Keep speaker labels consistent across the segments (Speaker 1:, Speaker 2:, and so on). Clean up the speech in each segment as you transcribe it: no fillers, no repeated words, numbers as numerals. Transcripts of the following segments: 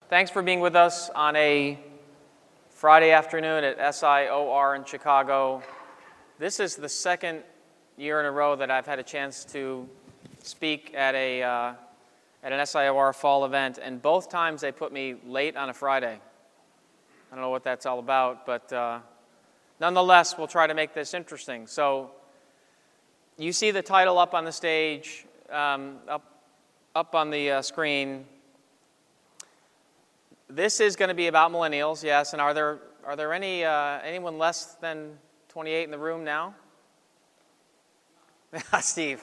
Speaker 1: Thanks for being with us on a Friday afternoon at SIOR in Chicago. This is the second year in a row that I've had a chance to speak at an SIOR fall event, and both times they put me late on a Friday. I don't know what that's all about, but nonetheless, we'll try to make this interesting. So you see the title up on the stage, up on the screen. This is going to be about millennials, yes. And are there anyone less than 28 in the room now? Steve.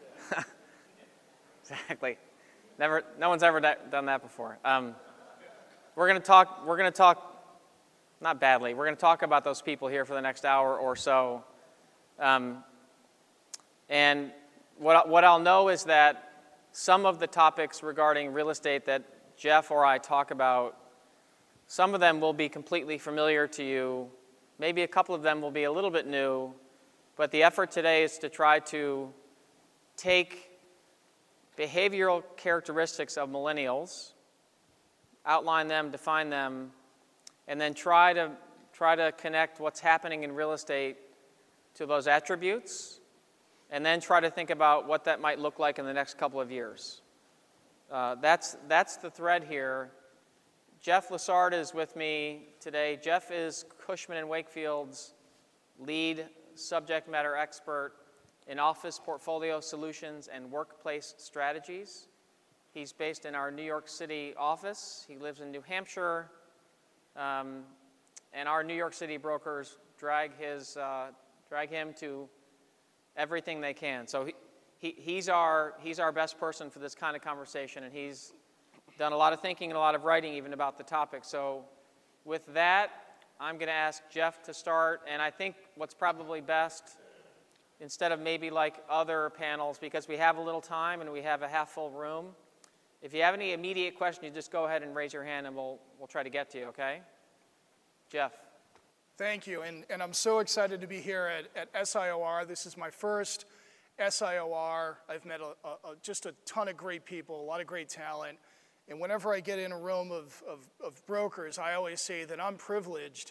Speaker 1: Exactly. No one's ever done that before. We're going to talk. Not badly. We're going to talk about those people here for the next hour or so. And what I'll know is that some of the topics regarding real estate that Jeff or I talk about, some of them will be completely familiar to you. Maybe a couple of them will be a little bit new. But the effort today is to try to take behavioral characteristics of millennials, outline them, define them, and then try to connect what's happening in real estate to those attributes, and then try to think about what that might look like in the next couple of years. That's the thread here. Jeff Lessard is with me today. Jeff is Cushman & Wakefield's lead subject matter expert in office portfolio solutions and workplace strategies. He's based in our New York City office. He lives in New Hampshire. And our New York City brokers drag him to everything they can. So he's our best person for this kind of conversation, and he's done a lot of thinking and a lot of writing even about the topic. So with that, I'm going to ask Jeff to start, and I think what's probably best, instead of maybe like other panels, because we have a little time and we have a half-full room, if you have any immediate questions, you just go ahead and raise your hand, and we'll try to get to you, okay? Jeff.
Speaker 2: Thank you, and I'm so excited to be here at SIOR. This is my first SIOR. I've met just a ton of great people, a lot of great talent, and whenever I get in a room of brokers, I always say that I'm privileged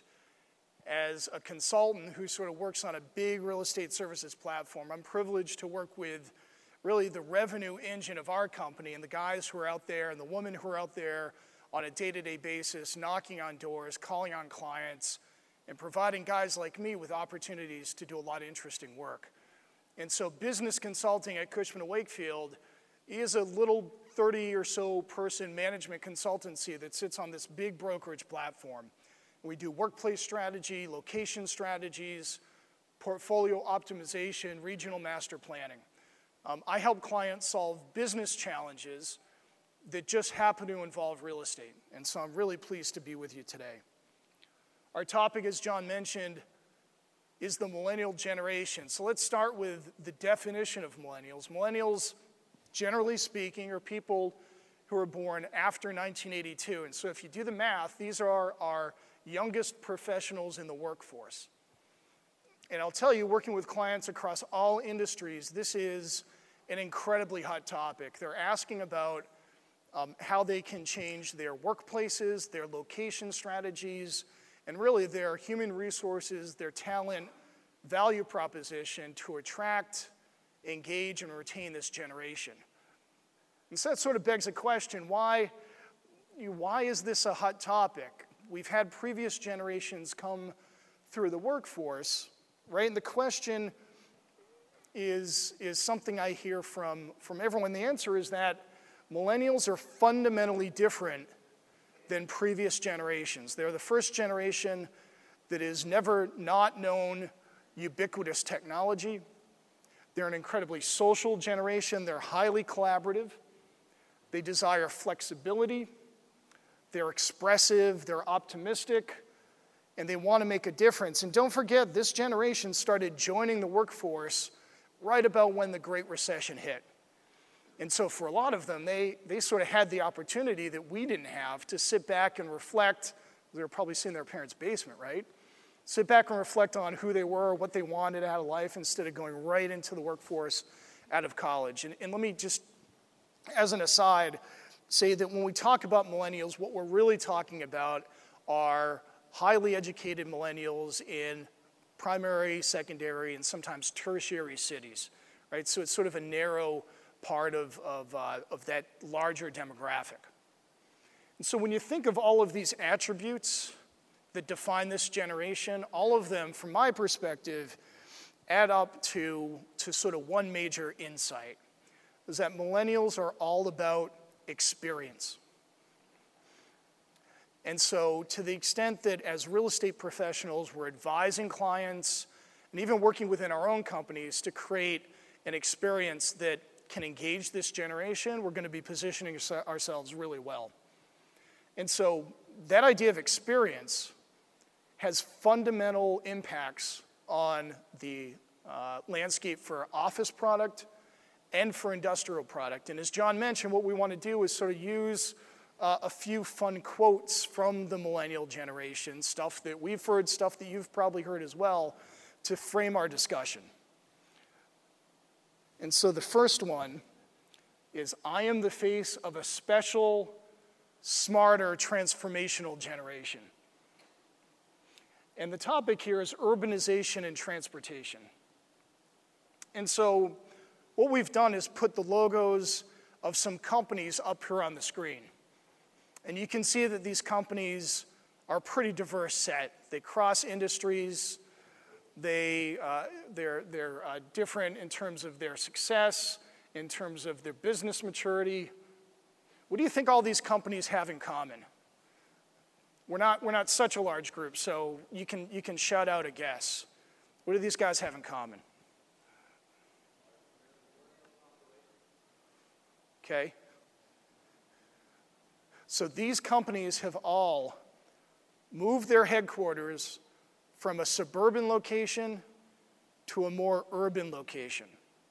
Speaker 2: as a consultant who sort of works on a big real estate services platform. I'm privileged to work with really the revenue engine of our company and the guys who are out there and the women who are out there on a day-to-day basis, knocking on doors, calling on clients, and providing guys like me with opportunities to do a lot of interesting work. And so business consulting at Cushman & Wakefield is a little 30 or so person management consultancy that sits on this big brokerage platform. We do workplace strategy, location strategies, portfolio optimization, regional master planning. I help clients solve business challenges that just happen to involve real estate. And so I'm really pleased to be with you today. Our topic, as John mentioned, is the millennial generation. So let's start with the definition of millennials. Millennials, generally speaking, are people who are born after 1982. And so if you do the math, these are our youngest professionals in the workforce. And I'll tell you, working with clients across all industries, this is an incredibly hot topic. They're asking about how they can change their workplaces, their location strategies, and really their human resources, their talent value proposition to attract, engage, and retain this generation. And so that sort of begs a question, why is this a hot topic? We've had previous generations come through the workforce, right? And the question is something I hear from everyone. The answer is that millennials are fundamentally different than previous generations. They're the first generation that has never not known ubiquitous technology. They're an incredibly social generation. They're highly collaborative. They desire flexibility. They're expressive. They're optimistic. And they want to make a difference. And don't forget, this generation started joining the workforce right about when the Great Recession hit. And so for a lot of them, they sort of had the opportunity that we didn't have to sit back and reflect. They were probably sitting in their parents' basement, right? Sit back and reflect on who they were, what they wanted out of life, instead of going right into the workforce out of college. And let me just, as an aside, say that when we talk about millennials, what we're really talking about are highly educated millennials in primary, secondary, and sometimes tertiary cities, right? So it's sort of a narrow part of that larger demographic. And so when you think of all of these attributes that define this generation, all of them, from my perspective, add up to sort of one major insight, is that millennials are all about experience. And so to the extent that as real estate professionals, we're advising clients and even working within our own companies to create an experience that can engage this generation, we're going to be positioning ourselves really well. And so that idea of experience has fundamental impacts on the landscape for office product and for industrial product. And as John mentioned, what we want to do is sort of use a few fun quotes from the millennial generation, stuff that we've heard, stuff that you've probably heard as well, to frame our discussion. And so the first one is, I am the face of a special, smarter, transformational generation. And the topic here is urbanization and transportation. And so what we've done is put the logos of some companies up here on the screen. And you can see that these companies are a pretty diverse set. They cross industries. They're different in terms of their success, in terms of their business maturity. What do you think all these companies have in common? We're not such a large group, so you can shout out a guess. What do these guys have in common? Okay. So these companies have all moved their headquarters from a suburban location to a more urban location.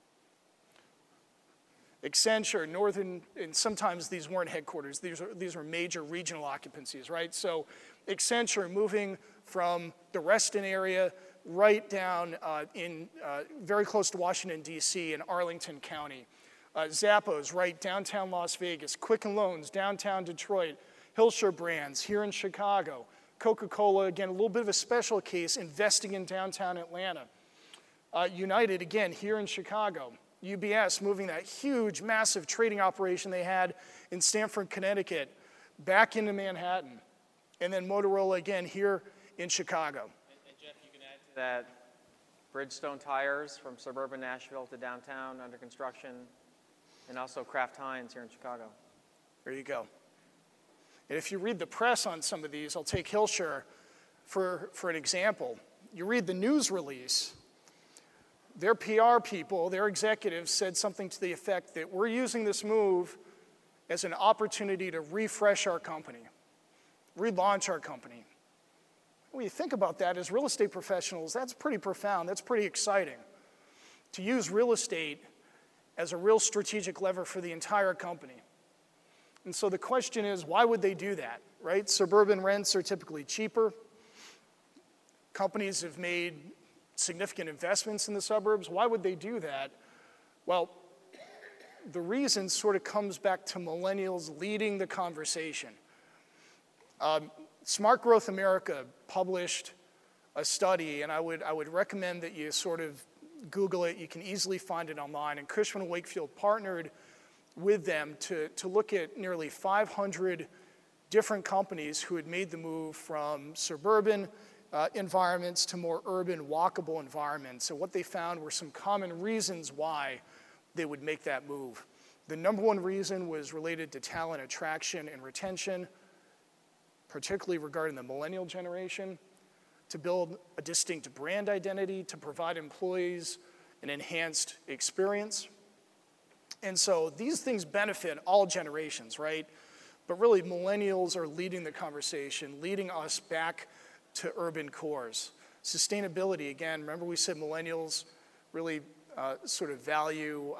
Speaker 2: Accenture, Northern, and sometimes these weren't headquarters, these were major regional occupancies, right? So Accenture moving from the Reston area right down very close to Washington, D.C. in Arlington County. Zappos, right, downtown Las Vegas. Quicken Loans, downtown Detroit. Hilscher Brands here in Chicago. Coca-Cola, again, a little bit of a special case, investing in downtown Atlanta. United, again, here in Chicago. UBS moving that huge, massive trading operation they had in Stamford, Connecticut, back into Manhattan. And then Motorola, again, here in Chicago.
Speaker 1: And Jeff, you can add to that Bridgestone Tires from suburban Nashville to downtown under construction, and also Kraft Heinz here in Chicago.
Speaker 2: There you go. And if you read the press on some of these, I'll take Hilscher for an example. You read the news release, their PR people, their executives said something to the effect that we're using this move as an opportunity to refresh our company, relaunch our company. When you think about that as real estate professionals, that's pretty profound, that's pretty exciting. To use real estate as a real strategic lever for the entire company. And so the question is, why would they do that, right? Suburban rents are typically cheaper. Companies have made significant investments in the suburbs. Why would they do that? Well, the reason sort of comes back to millennials leading the conversation. Smart Growth America published a study, and I would recommend that you sort of Google it. You can easily find it online. And Cushman & Wakefield partnered with them to look at nearly 500 different companies who had made the move from suburban environments to more urban, walkable environments. So what they found were some common reasons why they would make that move. The number one reason was related to talent attraction and retention, particularly regarding the millennial generation, to build a distinct brand identity, to provide employees an enhanced experience. And so these things benefit all generations, right? But really, millennials are leading the conversation, leading us back to urban cores. Sustainability, again, remember we said millennials really sort of value,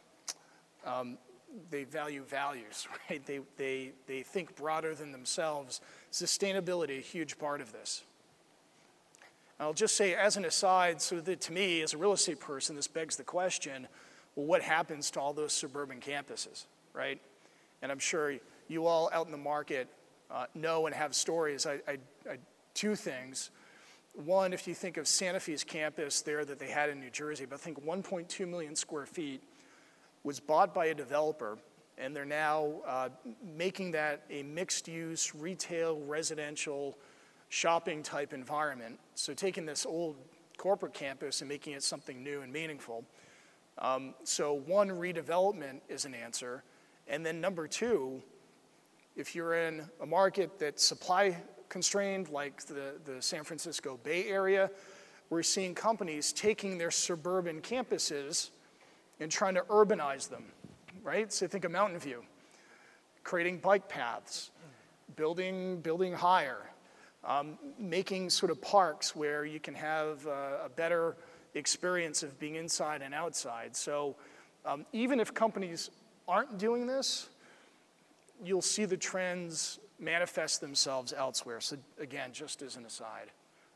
Speaker 2: they value values, right? They think broader than themselves. Sustainability, a huge part of this. I'll just say as an aside, so that to me, as a real estate person, this begs the question, well, what happens to all those suburban campuses, right? and I'm sure you all out in the market know and have stories. Two things. One, if you think of Santa Fe's campus there that they had in New Jersey, but I think 1.2 million square feet was bought by a developer, and they're now making that a mixed-use, retail, residential, shopping type environment. So taking this old corporate campus and making it something new and meaningful. So one, redevelopment is an answer. And then number two, if you're in a market that's supply constrained, like the San Francisco Bay Area, we're seeing companies taking their suburban campuses and trying to urbanize them, right? So think of Mountain View, creating bike paths, building higher, making sort of parks where you can have a better experience of being inside and outside. So even if companies aren't doing this, you'll see the trends manifest themselves elsewhere. So again, just as an aside.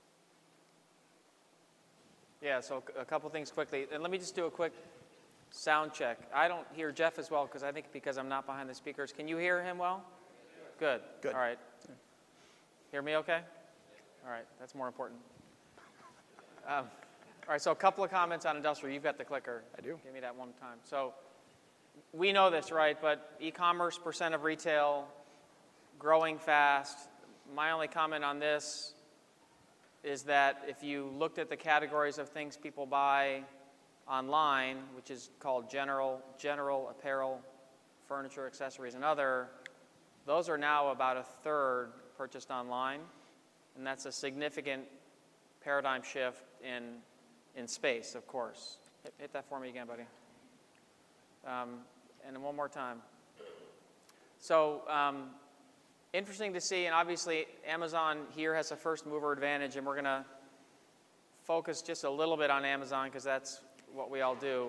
Speaker 1: Yeah, so a couple things quickly. And let me just do a quick sound check. I don't hear Jeff as well because I'm not behind the speakers. Can you hear him well? Good. All right. Hear me okay? All right, that's more important. All right, so a couple of comments on industrial. You've got the clicker.
Speaker 2: I do.
Speaker 1: Give me that one time. So we know this, right? But e-commerce percent of retail growing fast. My only comment on this is that if you looked at the categories of things people buy online, which is called general apparel, furniture, accessories, and other, those are now about a third purchased online, and that's a significant paradigm shift in space, of course. Hit that for me again, buddy. And then one more time. So interesting to see, and obviously Amazon here has a first mover advantage, and we're going to focus just a little bit on Amazon because that's what we all do.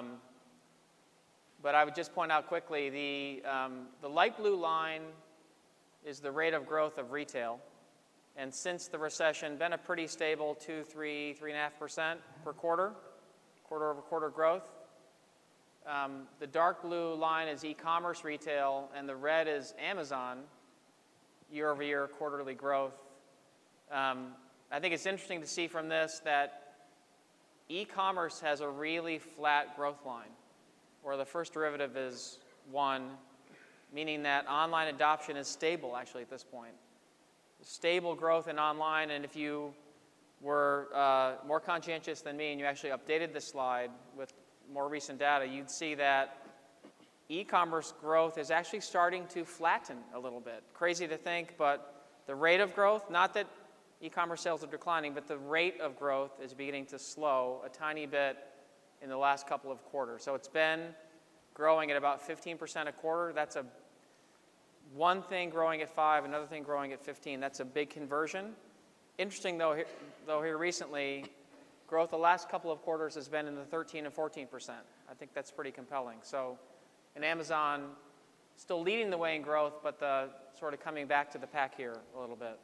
Speaker 1: But I would just point out quickly, the light blue line is the rate of growth of retail. And since the recession, been a pretty stable 3.5% per quarter-over-quarter growth. The dark blue line is e-commerce retail, and the red is Amazon, year-over-year quarterly growth. I think it's interesting to see from this that e-commerce has a really flat growth line, where the first derivative is 1, meaning that online adoption is stable, actually, at this point. Stable growth in online, and if you were more conscientious than me and you actually updated this slide with more recent data, you'd see that e-commerce growth is actually starting to flatten a little bit. Crazy to think, but the rate of growth, not that e-commerce sales are declining, but the rate of growth is beginning to slow a tiny bit in the last couple of quarters. So it's been growing at about 15% a quarter. That's one thing growing at 5, another thing growing at 15. That's a big conversion. Interesting, though, here recently, growth the last couple of quarters has been in the 13 and 14%. I think that's pretty compelling. So, and Amazon still leading the way in growth, but the sort of coming back to the pack here a little bit.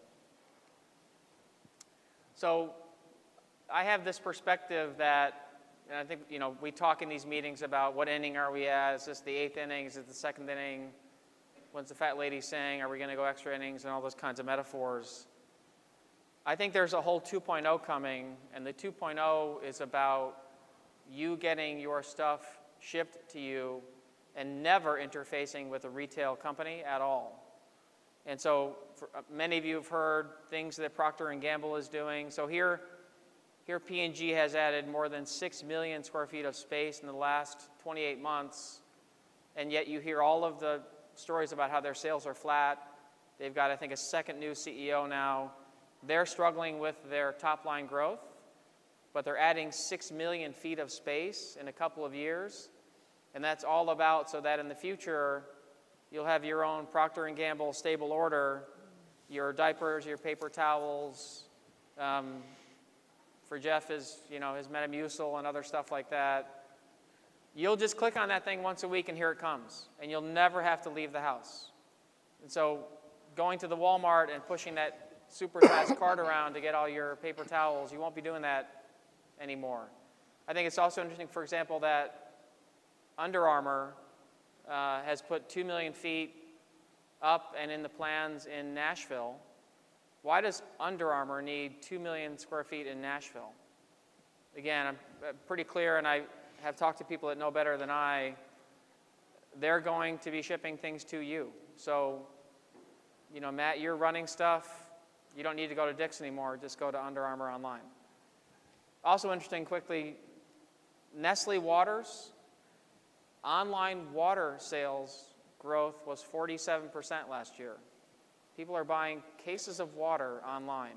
Speaker 1: So I have this perspective that, and I think, we talk in these meetings about what inning are we at? Is this the 8th inning? Is it the 2nd inning? When's the fat lady saying, are we going to go extra innings, and all those kinds of metaphors. I think there's a whole 2.0 coming, and the 2.0 is about you getting your stuff shipped to you and never interfacing with a retail company at all. And so many of you have heard things that Procter & Gamble is doing. So here P&G has added more than 6 million square feet of space in the last 28 months, and yet you hear all of the stories about how their sales are flat. They've got, I think, a second new CEO now. They're struggling with their top-line growth, but they're adding 6 million feet of space in a couple of years, and that's all about so that in the future you'll have your own Procter & Gamble stable order, your diapers, your paper towels. For Jeff, his Metamucil and other stuff like that. You'll just click on that thing once a week and here it comes, and you'll never have to leave the house. And so going to the Walmart and pushing that super fast cart around to get all your paper towels, you won't be doing that anymore. I think it's also interesting, for example, that Under Armour has put 2 million feet up and in the plans in Nashville. Why does Under Armour need 2 million square feet in Nashville? Again, I'm pretty clear, and I have talked to people that know better than I. They're going to be shipping things to you. So, you know, Matt, you're running stuff. You don't need to go to Dick's anymore. Just go to Under Armour online. Also interesting, quickly, Nestle Waters, online water sales growth was 47% last year. People are buying cases of water online.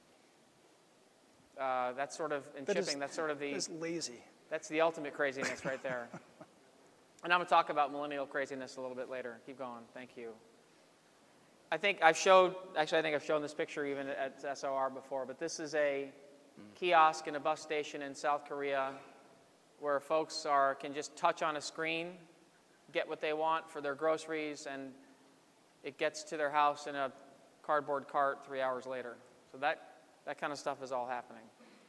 Speaker 1: That's sort of, in shipping, that's sort of the...
Speaker 2: That's lazy.
Speaker 1: That's the ultimate craziness right there. And I'm going to talk about millennial craziness a little bit later. Keep going. Thank you. I think I've shown this picture even at SOR before, but this is a kiosk in a bus station in South Korea where folks can just touch on a screen, get what they want for their groceries, and it gets to their house in a cardboard cart 3 hours later. So that kind of stuff is all happening.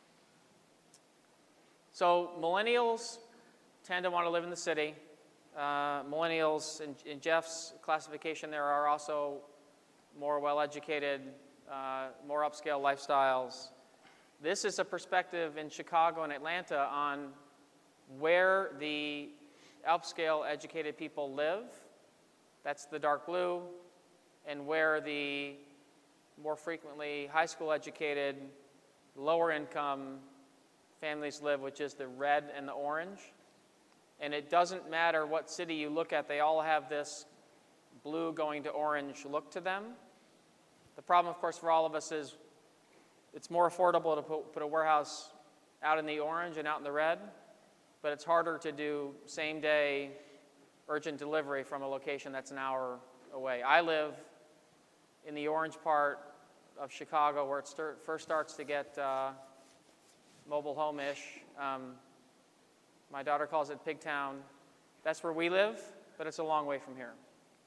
Speaker 1: So millennials tend to want to live in the city. Millennials, in Jeff's classification, there are also more well-educated, more upscale lifestyles. This is a perspective in Chicago and Atlanta on where the upscale educated people live. That's the dark blue. And where the more frequently high school educated, lower income families live, which is the red and the orange. And it doesn't matter what city you look at, they all have this blue going to orange look to them. The problem, of course, for all of us is it's more affordable to put a warehouse out in the orange and out in the red, but it's harder to do same-day urgent delivery from a location that's an hour away. I live in the orange part of Chicago where it first starts to get mobile home-ish. My daughter calls it Pigtown. That's where we live, but it's a long way from here.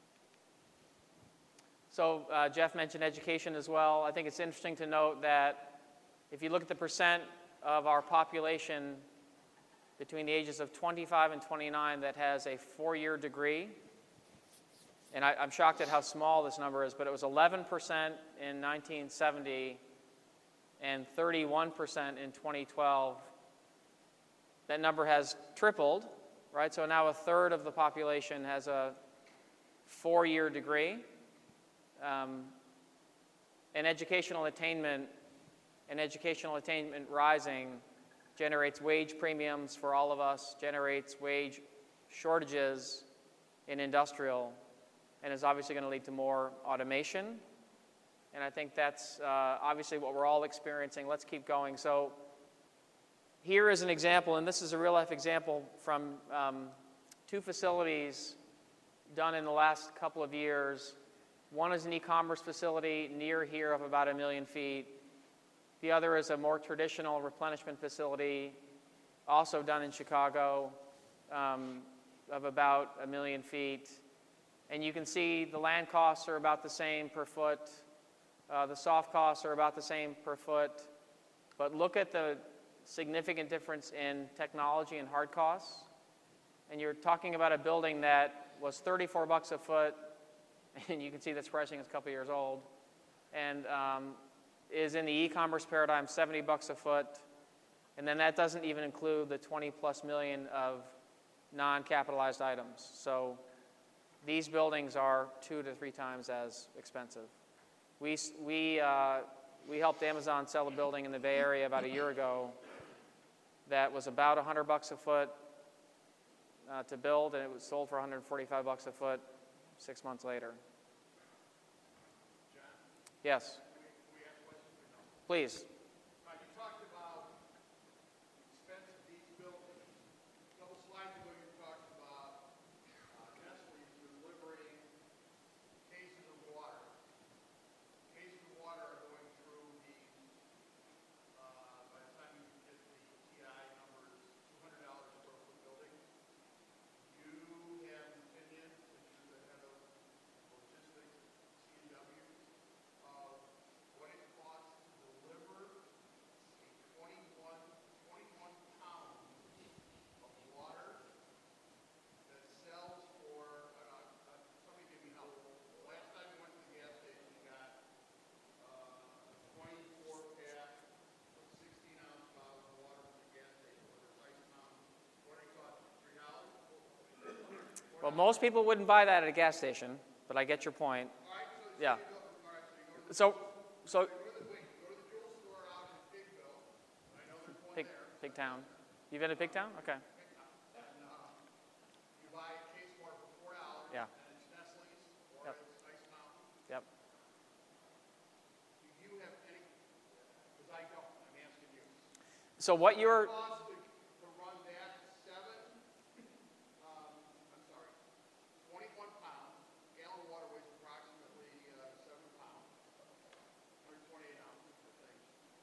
Speaker 1: So Jeff mentioned education as well. I think it's interesting to note that if you look at the percent of our population between the ages of 25 and 29 that has a 4-year degree, and I'm shocked at how small this number is, but it was 11% in 1970 and 31% in 2012. That number has tripled, right? So now a third of the population has a 4-year degree. And educational attainment rising generates wage premiums for all of us, generates wage shortages in industrial, and is obviously going to lead to more automation. And I think that's obviously what we're all experiencing. Let's keep going. So here is an example, and this is a real-life example from 2 facilities done in the last couple of years. One is an e-commerce facility near here of about 1 million feet. The other is a more traditional replenishment facility, also done in Chicago, of about 1 million feet. And you can see the land costs are about the same per foot. The soft costs are about the same per foot. But look at the significant difference in technology and hard costs. And you're talking about a building that was $34 a foot, and you can see this pricing is a couple years old, and is in the e-commerce paradigm $70 a foot. And then that doesn't even include the 20+ million of non-capitalized items. So these buildings are 2 to 3 times as expensive. We helped Amazon sell a building in the Bay Area about a year ago that was about $100 a foot to build, and it was sold for $145 a foot 6 months later.
Speaker 3: John,
Speaker 1: Yes,
Speaker 3: can we ask questions or no?
Speaker 1: please.
Speaker 3: You talked about the expense of these buildings. A couple slides ago, you talked about Nestle delivering cases of water. Cases of water are going through these, by the time you get the TI numbers, $200 per foot building. You have an opinion, since you're the head of logistics at CW, of what it costs to deliver
Speaker 1: most people wouldn't buy that at a gas station, but I get your point. Yeah. So Pigtown. You've been to Pigtown? Okay.
Speaker 3: You buy a case water for $4,
Speaker 1: Yeah.
Speaker 3: and it's Nestle's or
Speaker 1: Yep.
Speaker 3: it's Ice Mountain.
Speaker 1: Yep.
Speaker 3: Do you have any? Because I don't. I'm asking you.
Speaker 1: So what you're,
Speaker 3: Cost to run that 21 pounds. Gallon of water weighs approximately 7 pounds. 128 ounces, I think.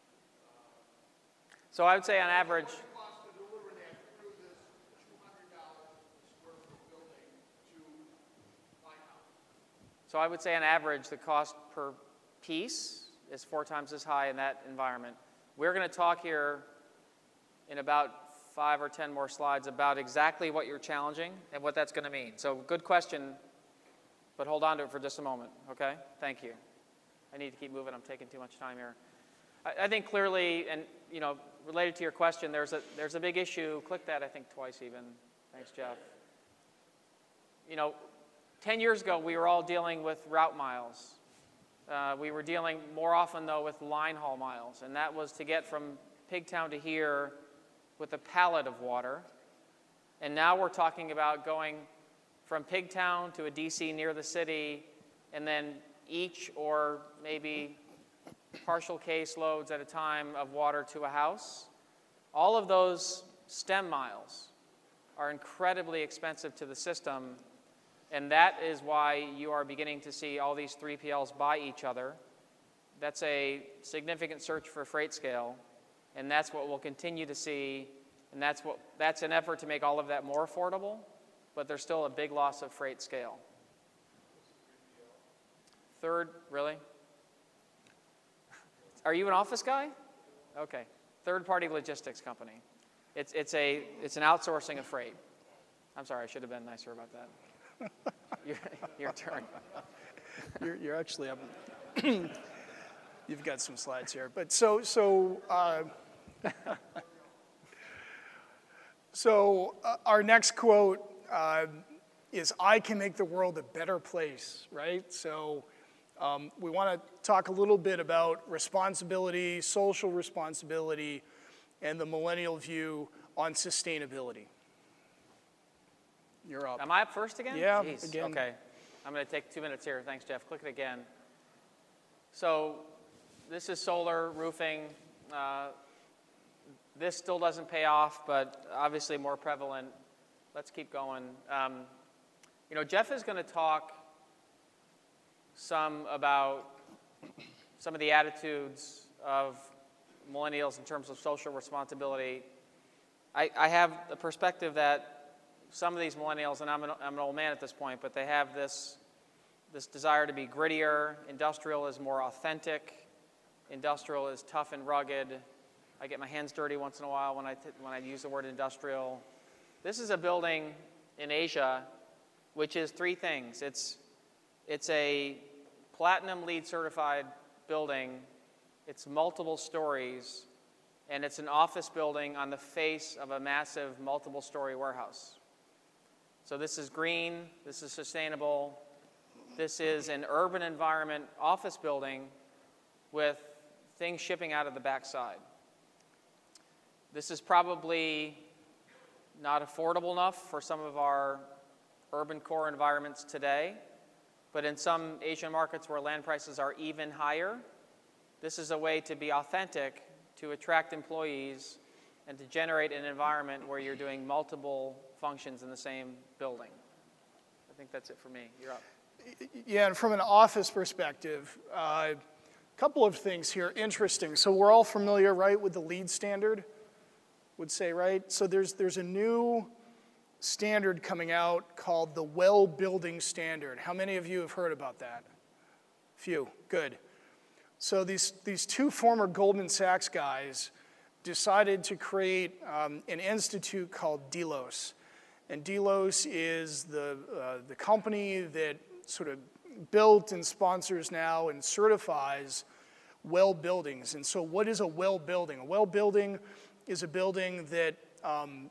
Speaker 1: so I would say on average,
Speaker 3: What's the cost to deliver that through this $200 square foot building to my house?
Speaker 1: so I would say on average the cost per piece is 4 times as high in that environment. We're going to talk here in about 5 or 10 more slides about exactly what you're challenging and what that's going to mean. So good question, but hold on to it for just a moment, okay? Thank you. I need to keep moving. I'm taking too much time here. I think clearly, and you know, related to your question, there's a big issue. Click that, I think, twice even. Thanks, Jeff. You know, 10 years ago, we were all dealing with route miles. We were dealing more often, though, with line haul miles, and that was to get from Pigtown to here with a pallet of water. And now we're talking about going from Pigtown to a DC near the city, and then each or maybe partial case loads at a time of water to a house. All of those stem miles are incredibly expensive to the system, and that is why you are beginning to see all these 3PLs buy each other. That's a significant search for freight scale, and that's what we'll continue to see, and that's an effort to make all of that more affordable, but there's still a big loss of freight scale. Third, really? Are you an office guy? Okay. Third-party logistics company. It's an outsourcing of freight. I'm sorry, I should have been nicer about that. Your turn.
Speaker 2: You're actually up. You've got some slides here, but so our next quote is, "I can make the world a better place," right? So we want to talk a little bit about responsibility, social responsibility, and the millennial view on sustainability. You're up.
Speaker 1: Am I up first again?
Speaker 2: Yeah,
Speaker 1: Jeez.
Speaker 2: again.
Speaker 1: Okay. I'm going to take 2 minutes here. Thanks, Jeff. Click it again. So this is solar roofing. This still doesn't pay off, but obviously more prevalent. Let's keep going. You know, Jeff is going to talk some about some of the attitudes of millennials in terms of social responsibility. I have the perspective that some of these millennials, and I'm an old man at this point, but they have this desire to be grittier. Industrial is more authentic. Industrial is tough and rugged. I get my hands dirty once in a while when I use the word industrial. This is a building in Asia which is 3 things. It's a platinum LEED certified building. It's multiple stories, and it's an office building on the face of a massive multiple story warehouse. So this is green, this is sustainable, this is an urban environment office building with things shipping out of the backside. This is probably not affordable enough for some of our urban core environments today, but in some Asian markets where land prices are even higher, this is a way to be authentic, to attract employees, and to generate an environment where you're doing multiple functions in the same building. I think that's it for me. You're up.
Speaker 2: Yeah, and from an office perspective, a couple of things here. Interesting. So we're all familiar, right, with the LEED standard, would say, right? So there's a new standard coming out called the Well Building Standard. How many of you have heard about that? Few. Good. So these 2 former Goldman Sachs guys decided to create an institute called Delos. And Delos is the company that sort of built and sponsors now and certifies well buildings. And so what is a well building? A well building is a building that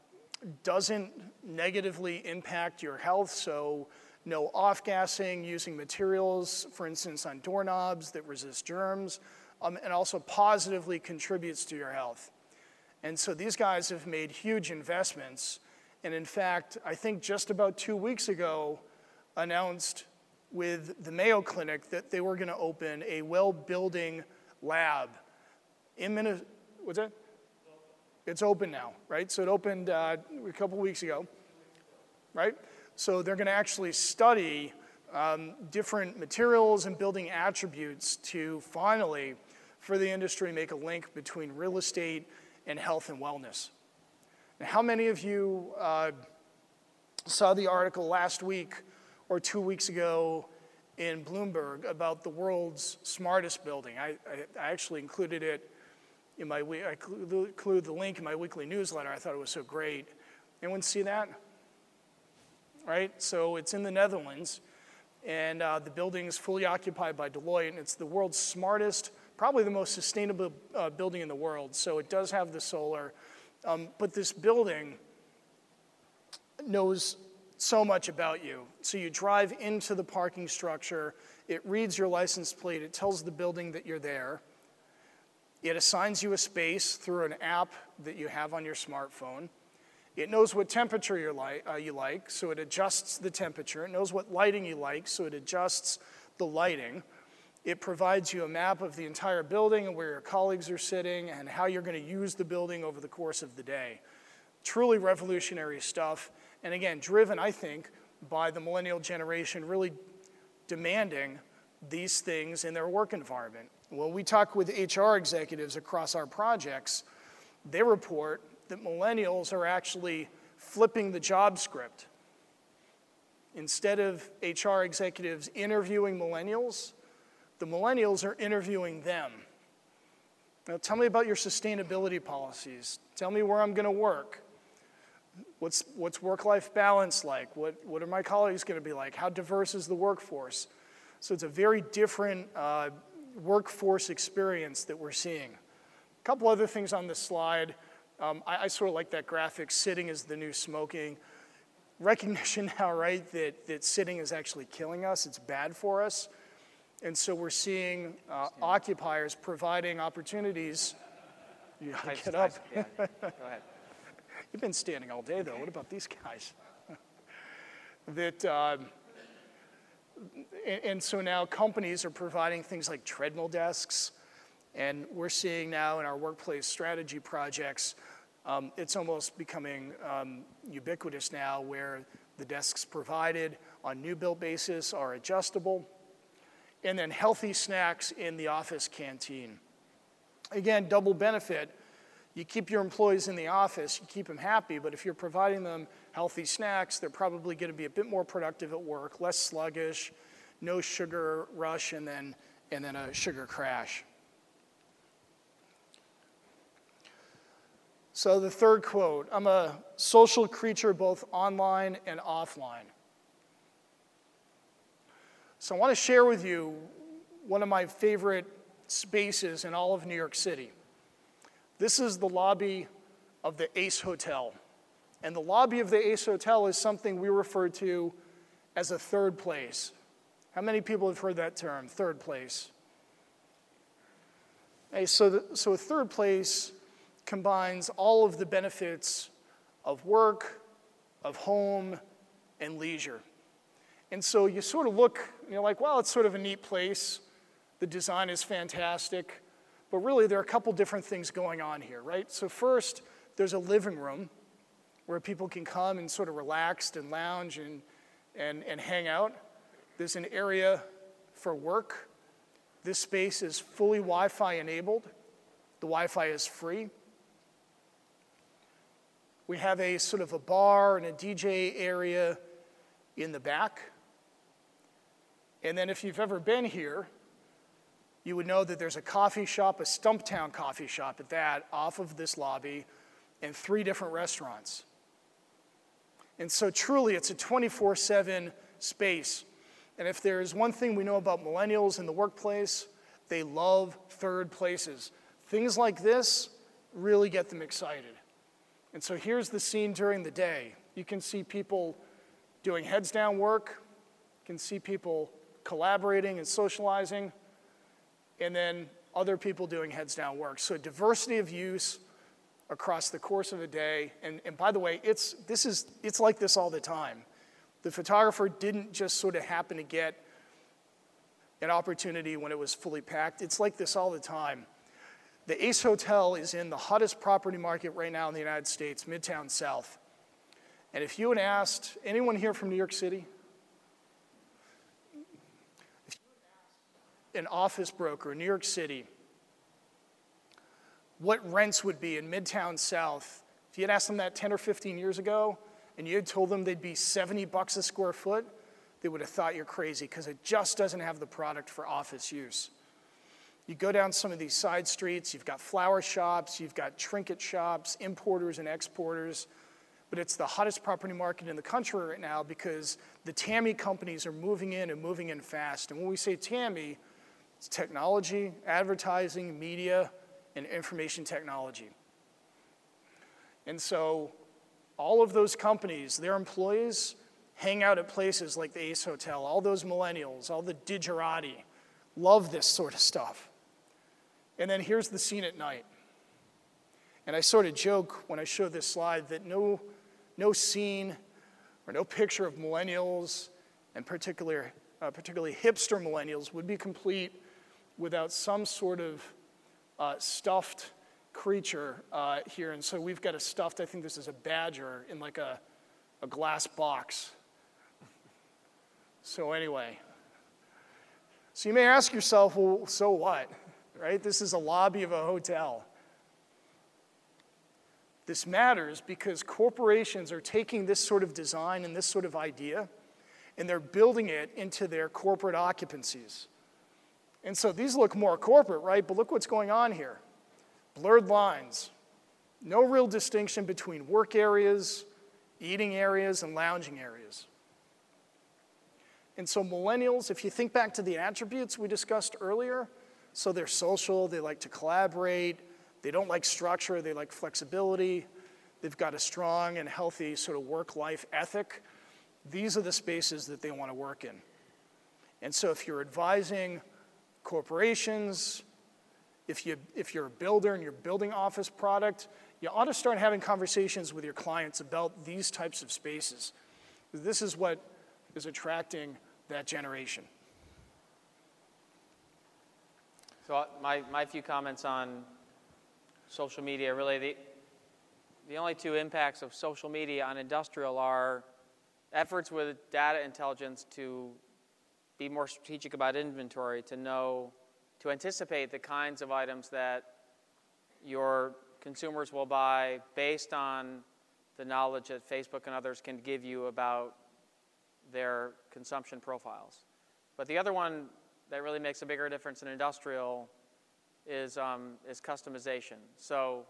Speaker 2: doesn't negatively impact your health, so no off-gassing, using materials, for instance, on doorknobs that resist germs, and also positively contributes to your health. And so these guys have made huge investments, and in fact, I think just about 2 weeks ago, announced with the Mayo Clinic that they were going to open a well-building lab in Minnesota. What's that? It's open now, right? So it opened a couple weeks ago, right? So they're going to actually study different materials and building attributes to finally, for the industry, make a link between real estate and health and wellness. Now, how many of you saw the article last week or 2 weeks ago in Bloomberg about the world's smartest building? I actually included it in my I included the link in my weekly newsletter. I thought it was so great. Anyone see that? Right? So it's in the Netherlands, and the building is fully occupied by Deloitte, and it's the world's smartest, probably the most sustainable building in the world. So it does have the solar, but this building knows so much about you. So you drive into the parking structure, it reads your license plate, it tells the building that you're there. It assigns you a space through an app that you have on your smartphone. It knows what temperature you like, so it adjusts the temperature. It knows what lighting you like, so it adjusts the lighting. It provides you a map of the entire building and where your colleagues are sitting and how you're going to use the building over the course of the day. Truly revolutionary stuff. And again, driven, I think, by the millennial generation really demanding these things in their work environment. When we talk with HR executives across our projects, they report that millennials are actually flipping the job script. Instead of HR executives interviewing millennials, the millennials are interviewing them. Now, tell me about your sustainability policies. Tell me where I'm going to work. What's work-life balance like? What are my colleagues going to be like? How diverse is the workforce? So it's a very different workforce experience that we're seeing. A couple other things on this slide. I sort of like that graphic, sitting is the new smoking. Recognition now, right, that sitting is actually killing us. It's bad for us. And so we're seeing occupiers providing opportunities. You gotta get up.
Speaker 1: Yeah. Go ahead.
Speaker 2: You've been standing all day, though. What about these guys? And so now companies are providing things like treadmill desks, and we're seeing now in our workplace strategy projects, it's almost becoming ubiquitous now where the desks provided on new build basis are adjustable, and then healthy snacks in the office canteen. Again, double benefit. You keep your employees in the office, you keep them happy, but if you're providing them healthy snacks, they're probably going to be a bit more productive at work, less sluggish, no sugar rush, and then a sugar crash. So the third quote, I'm a social creature both online and offline. So I want to share with you one of my favorite spaces in all of New York City. This is the lobby of the Ace Hotel. And the lobby of the Ace Hotel is something we refer to as a third place. How many people have heard that term, third place? Okay, so a third place combines all of the benefits of work, of home, and leisure. And so you sort of look, you're like, well, it's sort of a neat place. The design is fantastic. But really, there are a couple different things going on here, right? So first, there's a living room where people can come and sort of relax and lounge and hang out. There's an area for work. This space is fully Wi-Fi enabled. The Wi-Fi is free. We have a sort of a bar and a DJ area in the back. And then if you've ever been here, you would know that there's a coffee shop, a Stumptown coffee shop at that, off of this lobby, and 3 different restaurants. And so truly, it's a 24/7 space. And if there's one thing we know about millennials in the workplace, they love third places. Things like this really get them excited. And so here's the scene during the day. You can see people doing heads down work. You can see people collaborating and socializing. And then other people doing heads down work. So diversity of use across the course of a day. And by the way, it's like this all the time. The photographer didn't just sort of happen to get an opportunity when it was fully packed. It's like this all the time. The Ace Hotel is in the hottest property market right now in the United States, Midtown South. And if you had asked anyone here from New York City, if you had asked an office broker in New York City what rents would be in Midtown South, if you had asked them that 10 or 15 years ago, and you had told them they'd be $70 a square foot, they would have thought you're crazy because it just doesn't have the product for office use. You go down some of these side streets, you've got flower shops, you've got trinket shops, importers and exporters, but it's the hottest property market in the country right now because the TAMI companies are moving in and moving in fast. And when we say TAMI, it's technology, advertising, media, and information technology. And so all of those companies, their employees hang out at places like the Ace Hotel. All those millennials, all the digerati love this sort of stuff. And then here's the scene at night. And I sort of joke when I show this slide that no scene or no picture of millennials, and particularly hipster millennials, would be complete without some sort of stuffed creature here. And so we've got a stuffed, I think this is a badger in like a glass box. So anyway, so you may ask yourself, well, so what? Right? This is a lobby of a hotel. This matters because corporations are taking this sort of design and this sort of idea, and they're building it into their corporate occupancies. And so these look more corporate, right? But look what's going on here. Blurred lines. No real distinction between work areas, eating areas, and lounging areas. And so millennials, if you think back to the attributes we discussed earlier, so they're social, they like to collaborate, they don't like structure, they like flexibility, they've got a strong and healthy sort of work-life ethic. These are the spaces that they want to work in. And so if you're advising corporations, if you're a builder and you're building office product, you ought to start having conversations with your clients about these types of spaces. This is what is attracting that generation.
Speaker 1: So my few comments on social media, really the only two impacts of social media on industrial are efforts with data intelligence to be more strategic about inventory, to anticipate the kinds of items that your consumers will buy based on the knowledge that Facebook and others can give you about their consumption profiles. But the other one that really makes a bigger difference in industrial is customization. So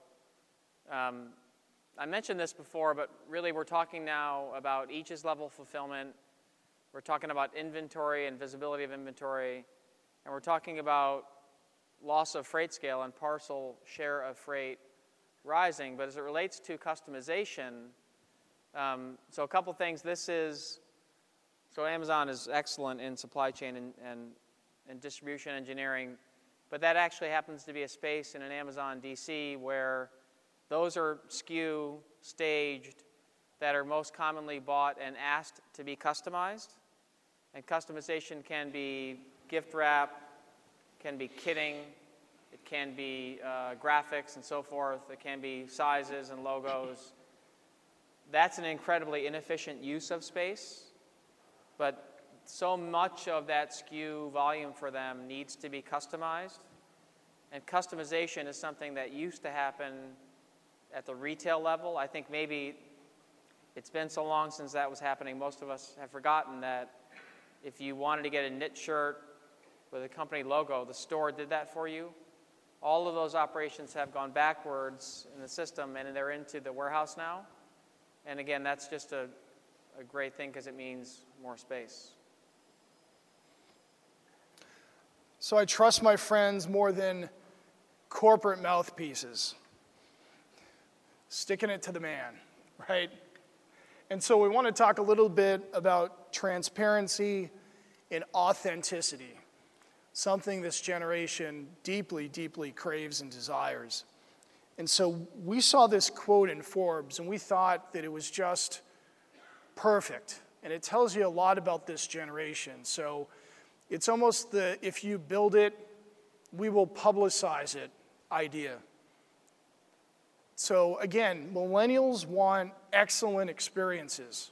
Speaker 1: I mentioned this before, but really we're talking now about each's level fulfillment. We're talking about inventory and visibility of inventory. And we're talking about loss of freight scale and parcel share of freight rising. But as it relates to customization, so a couple things. So Amazon is excellent in supply chain and distribution engineering, but that actually happens to be a space in an Amazon DC where those are SKU staged that are most commonly bought and asked to be customized. And customization can be gift wrap, can be kitting, it can be graphics and so forth, it can be sizes and logos. That's an incredibly inefficient use of space, but so much of that SKU volume for them needs to be customized. And customization is something that used to happen at the retail level. I think maybe it's been so long since that was happening, most of us have forgotten that if you wanted to get a knit shirt with a company logo, the store did that for you. All of those operations have gone backwards in the system, and they're into the warehouse now. And again, that's just a great thing because it means more space.
Speaker 2: So I trust my friends more than corporate mouthpieces. sticking it to the man, right? And so we want to talk a little bit about transparency and authenticity, something this generation deeply, deeply craves and desires. And so we saw this quote in Forbes, and we thought that it was just perfect. And it tells you a lot about this generation. So it's almost the if you build it, we will publicize it idea. So again, millennials want excellent experiences.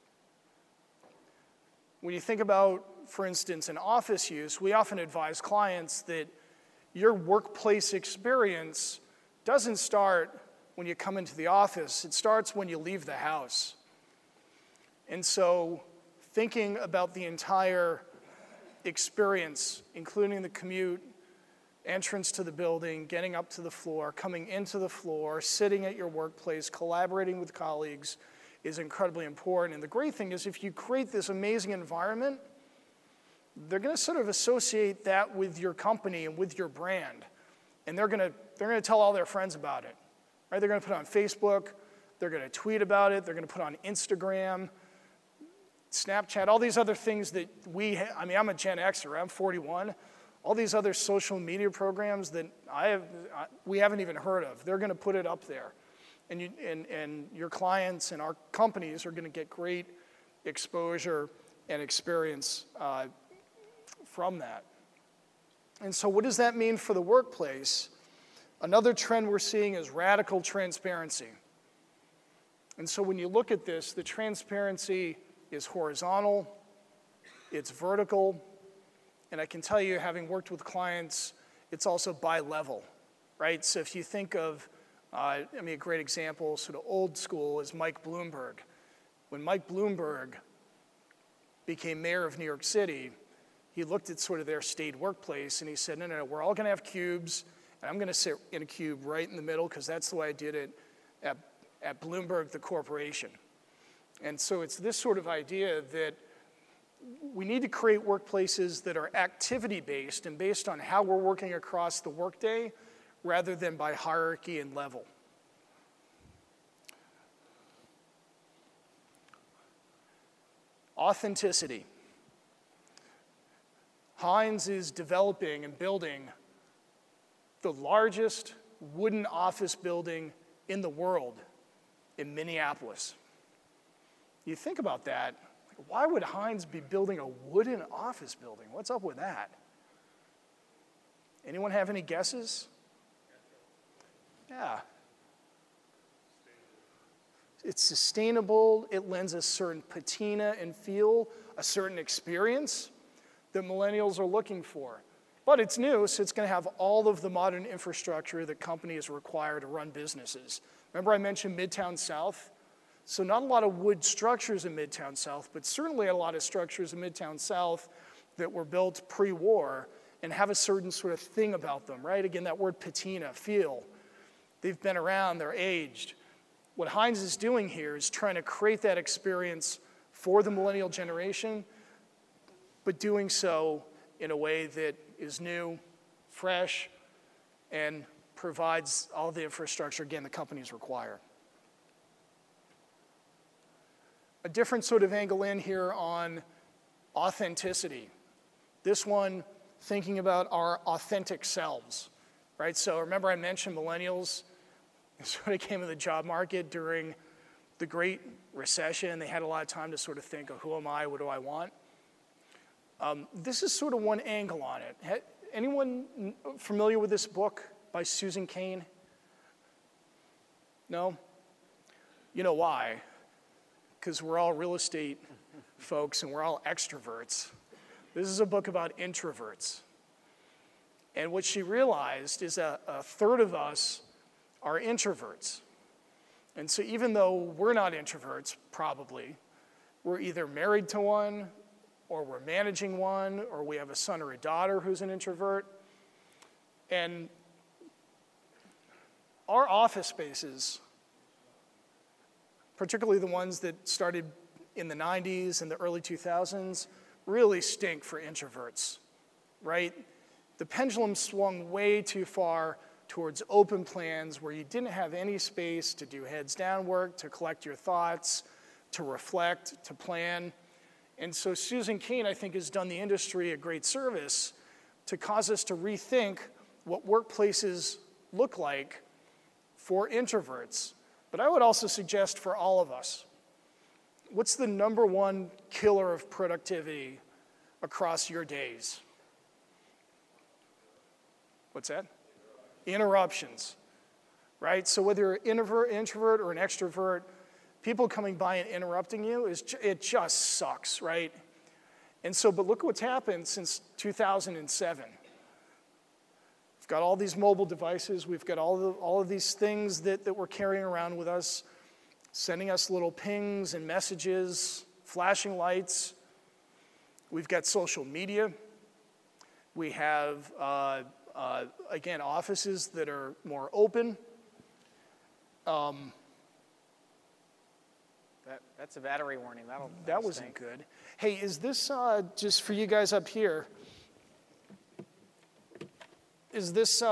Speaker 2: When you think about, for instance, an office use, we often advise clients that your workplace experience doesn't start when you come into the office. It starts when you leave the house. And so thinking about the entire experience, including the commute, entrance to the building, getting up to the floor, coming into the floor, sitting at your workplace, collaborating with colleagues is incredibly important. And the great thing is if you create this amazing environment, they're going to sort of associate that with your company and with your brand. And they're going to tell all their friends about it. Right? They're going to put it on Facebook, they're going to tweet about it, they're going to put it on Instagram, Snapchat, all these other things that I'm a Gen Xer, I'm 41. All these other social media programs that we haven't even heard of, they're going to put it up there. And your clients and our companies are going to get great exposure and experience from that. And so what does that mean for the workplace? Another trend we're seeing is radical transparency. And so when you look at this, the transparency is horizontal, it's vertical, and I can tell you, having worked with clients, it's also bi-level, right? So if you think of, a great example, sort of old school, is Mike Bloomberg. When Mike Bloomberg became mayor of New York City, he looked at sort of their state workplace and he said, no, we're all gonna have cubes, and I'm gonna sit in a cube right in the middle because that's the way I did it at Bloomberg, the corporation. And so it's this sort of idea that we need to create workplaces that are activity-based and based on how we're working across the workday rather than by hierarchy and level. Authenticity. Heinz is developing and building the largest wooden office building in the world in Minneapolis. You think about that, why would Heinz be building a wooden office building? What's up with that? Anyone have any guesses? Yeah. It's sustainable, it lends a certain patina and feel, a certain experience that millennials are looking for. But it's new, so it's going to have all of the modern infrastructure that companies require to run businesses. Remember I mentioned Midtown South? So not a lot of wood structures in Midtown South, but certainly a lot of structures in Midtown South that were built pre-war and have a certain sort of thing about them, right? Again, that word patina, feel. They've been around, they're aged. What Heinz is doing here is trying to create that experience for the millennial generation, but doing so in a way that is new, fresh, and provides all the infrastructure, again, the companies require. A different sort of angle in here on authenticity. This one, thinking about our authentic selves, right? So remember I mentioned millennials sort of came in the job market during the Great Recession. They had a lot of time to sort of think, oh, who am I, what do I want? This is sort of one angle on it. Anyone familiar with this book by Susan Cain? No? You know why? Because we're all real estate folks and we're all extroverts. This is a book about introverts. And what she realized is that a third of us are introverts. And so even though we're not introverts, probably, we're either married to one, or we're managing one, or we have a son or a daughter who's an introvert. And our office spaces, particularly the ones that started in the 90s and the early 2000s, really stink for introverts, right? The pendulum swung way too far towards open plans where you didn't have any space to do heads down work, to collect your thoughts, to reflect, to plan. And so Susan Cain, I think, has done the industry a great service to cause us to rethink what workplaces look like for introverts. But I would also suggest for all of us, what's the number one killer of productivity across your days? What's that? Interruptions, right? So whether you're an introvert or an extrovert, people coming by and interrupting you, it just sucks, right? And so, but look what's happened since 2007. We've got all these mobile devices. We've got all of these things that we're carrying around with us, sending us little pings and messages, flashing lights. We've got social media. We have, again, offices that are more open.
Speaker 1: That's a battery warning.
Speaker 2: That wasn't good. Hey, is this, just for you guys up here, is this...
Speaker 1: Is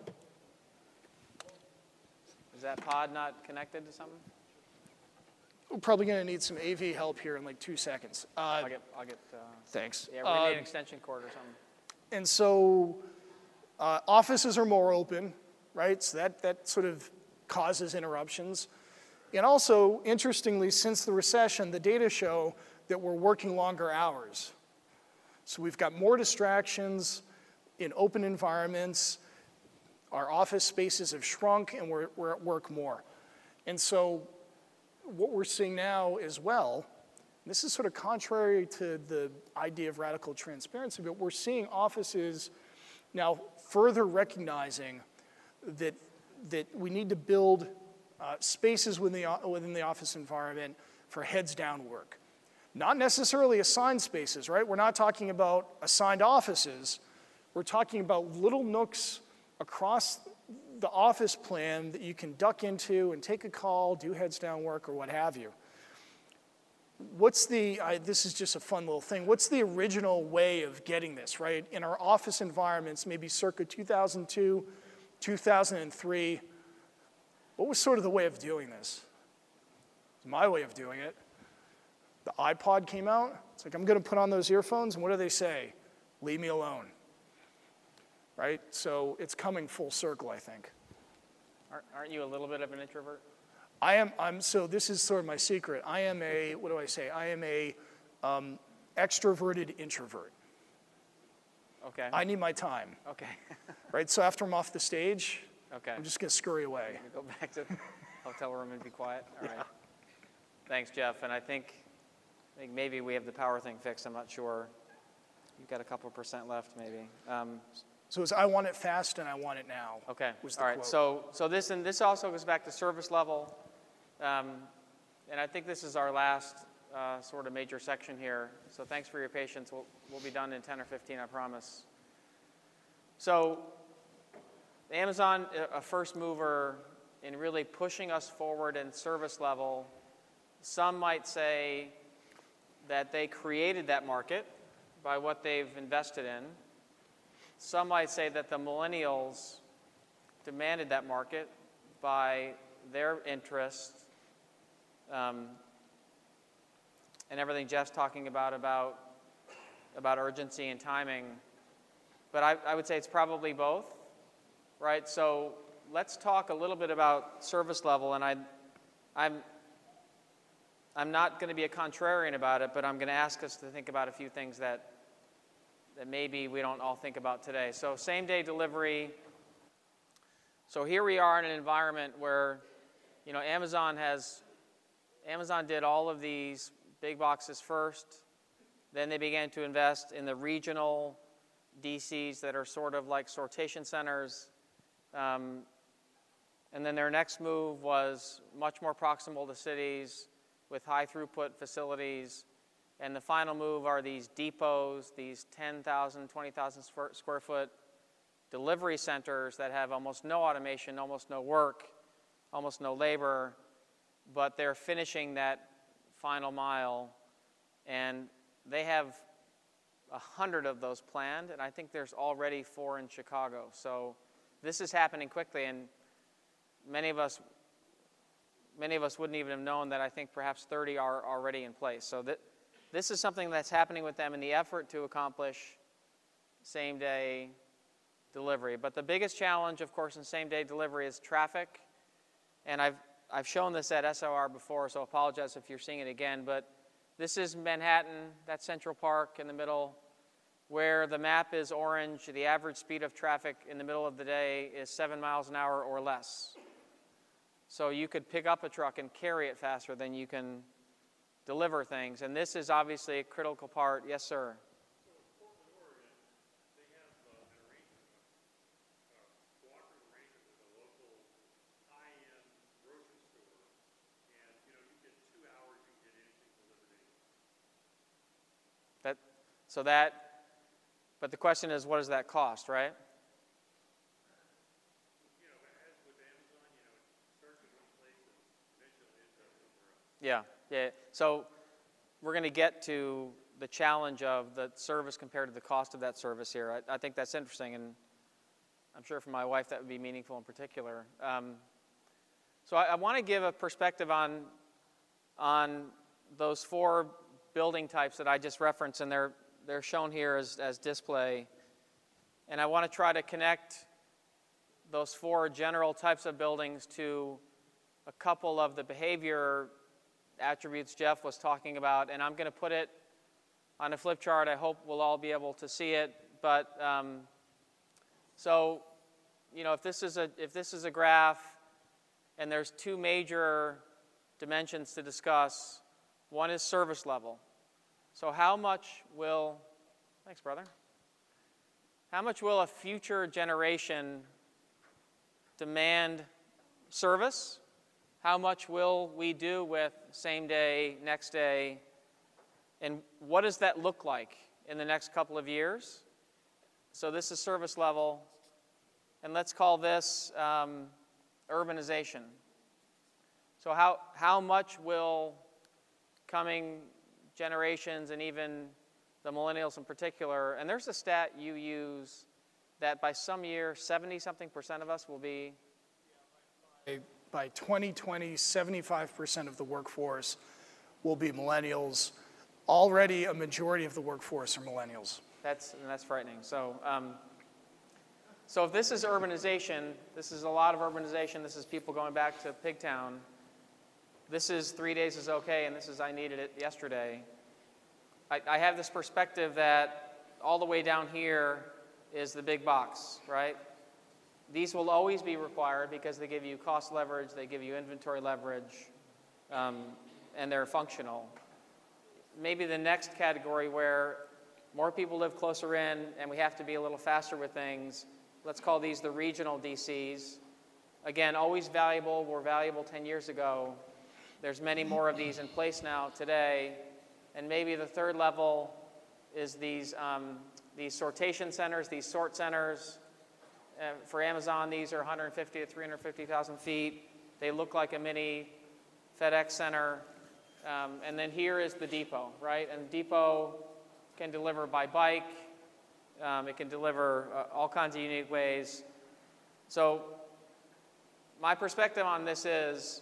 Speaker 1: that pod not connected to something?
Speaker 2: We're probably going to need some AV help here in like 2 seconds.
Speaker 1: I'll get
Speaker 2: Thanks.
Speaker 1: yeah, we need an extension cord or something.
Speaker 2: And so offices are more open, right? So that sort of causes interruptions. And also, interestingly, since the recession, the data show that we're working longer hours. So we've got more distractions in open environments. Our office spaces have shrunk, and we're at work more. And so what we're seeing now as well, this is sort of contrary to the idea of radical transparency, but we're seeing offices now further recognizing that we need to build spaces within the office environment for heads down work. Not necessarily assigned spaces, right? We're not talking about assigned offices. We're talking about little nooks across the office plan that you can duck into and take a call, do heads down work, or what have you. This is just a fun little thing. What's the original way of getting this, right? In our office environments, maybe circa 2002, 2003, what was sort of the way of doing this? My way of doing it. The iPod came out. It's like, I'm going to put on those earphones, and what do they say? Leave me alone. Right? So it's coming full circle, I think.
Speaker 1: Aren't you a little bit of an introvert?
Speaker 2: So this is sort of my secret. I am a extroverted introvert.
Speaker 1: Okay.
Speaker 2: I need my time.
Speaker 1: Okay.
Speaker 2: Right? So after I'm off the stage,
Speaker 1: Okay.
Speaker 2: I'm just going to scurry away.
Speaker 1: Go back to the hotel room and be quiet. All right. Thanks, Jeff. And I think maybe we have the power thing fixed. I'm not sure. You've got a couple % left, maybe.
Speaker 2: So it's I want it fast and I want it now.
Speaker 1: Okay.
Speaker 2: Was the
Speaker 1: All right.
Speaker 2: quote.
Speaker 1: So this also goes back to service level, and I think this is our last sort of major section here. So thanks for your patience. We'll be done in 10 or 15, I promise. So Amazon, a first mover in really pushing us forward in service level. Some might say that they created that market by what they've invested in. Some might say that the millennials demanded that market by their interests and everything Jeff's talking about urgency and timing. But I would say it's probably both, right? So let's talk a little bit about service level, and I'm not going to be a contrarian about it, but I'm going to ask us to think about a few things that maybe we don't all think about today. So same-day delivery. So here we are in an environment where, Amazon did all of these big boxes first. Then they began to invest in the regional DCs that are sort of like sortation centers. And then their next move was much more proximal to cities with high throughput facilities. And the final move are these depots, these 10,000, 20,000 square foot delivery centers that have almost no automation, almost no work, almost no labor, but they're finishing that final mile. And they have 100 of those planned, and I think there's already 4 in Chicago. So this is happening quickly, and many of us wouldn't even have known that I think perhaps 30 are already in place. So this is something that's happening with them in the effort to accomplish same-day delivery. But the biggest challenge, of course, in same-day delivery is traffic. And I've shown this at SOR before, so I apologize if you're seeing it again. But this is Manhattan, that's Central Park in the middle, where the map is orange. The average speed of traffic in the middle of the day is 7 miles an hour or less. So you could pick up a truck and carry it faster than you can deliver things. And this is obviously a critical part. Yes, sir?
Speaker 4: So in Portland, Oregon, they have an arrangement, cooperative arrangement with a local high-end grocery store. And, you get 2 hours, you can get anything delivered anywhere.
Speaker 1: But the question is, what does that cost, right?
Speaker 4: As with Amazon, it starts at one place and eventually ends up somewhere else.
Speaker 1: Yeah. So we're going to get to the challenge of the service compared to the cost of that service here. I think that's interesting, and I'm sure for my wife that would be meaningful in particular. So I want to give a perspective on those 4 building types that I just referenced, and they're shown here as display. And I want to try to connect those 4 general types of buildings to a couple of the behavior attributes Jeff was talking about, and I'm going to put it on a flip chart. I hope we'll all be able to see it. But so, if this is a graph, and there's 2 major dimensions to discuss. One is service level. So how much will, thanks, brother. How much will a future generation demand service? How much will we do with same day, next day? And what does that look like in the next couple of years? So this is service level. And let's call this urbanization. So how much will coming generations, and even the millennials in particular, and there's a stat you use that by some year, 70-something% of us will be?
Speaker 2: By 2020, 75% of the workforce will be millennials. Already a majority of the workforce are millennials.
Speaker 1: That's frightening. So if this is urbanization, this is a lot of urbanization, this is people going back to Pigtown. This is 3 days is okay, and this is I needed it yesterday. I have this perspective that all the way down here is the big box, right? These will always be required because they give you cost leverage, they give you inventory leverage, and they're functional. Maybe the next category where more people live closer in and we have to be a little faster with things, let's call these the regional DCs. Again, always valuable, were valuable 10 years ago. There's many more of these in place now today. And maybe the third level is these sortation centers, these sort centers. For Amazon, these are 150 to 350,000 feet. They look like a mini FedEx center. And then here is the depot, right? And depot can deliver by bike. It can deliver all kinds of unique ways. So my perspective on this is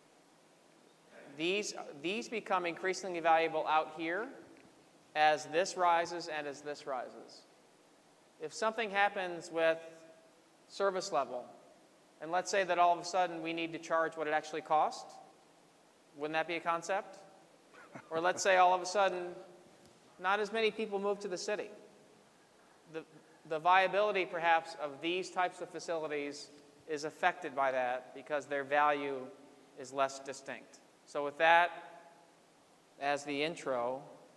Speaker 1: these become increasingly valuable out here as this rises and as this rises. If something happens with service level, and let's say that all of a sudden we need to charge what it actually costs, wouldn't that be a concept? Or let's say all of a sudden not as many people move to the city. The viability perhaps of these types of facilities is affected by that because their value is less distinct. So with that as the intro,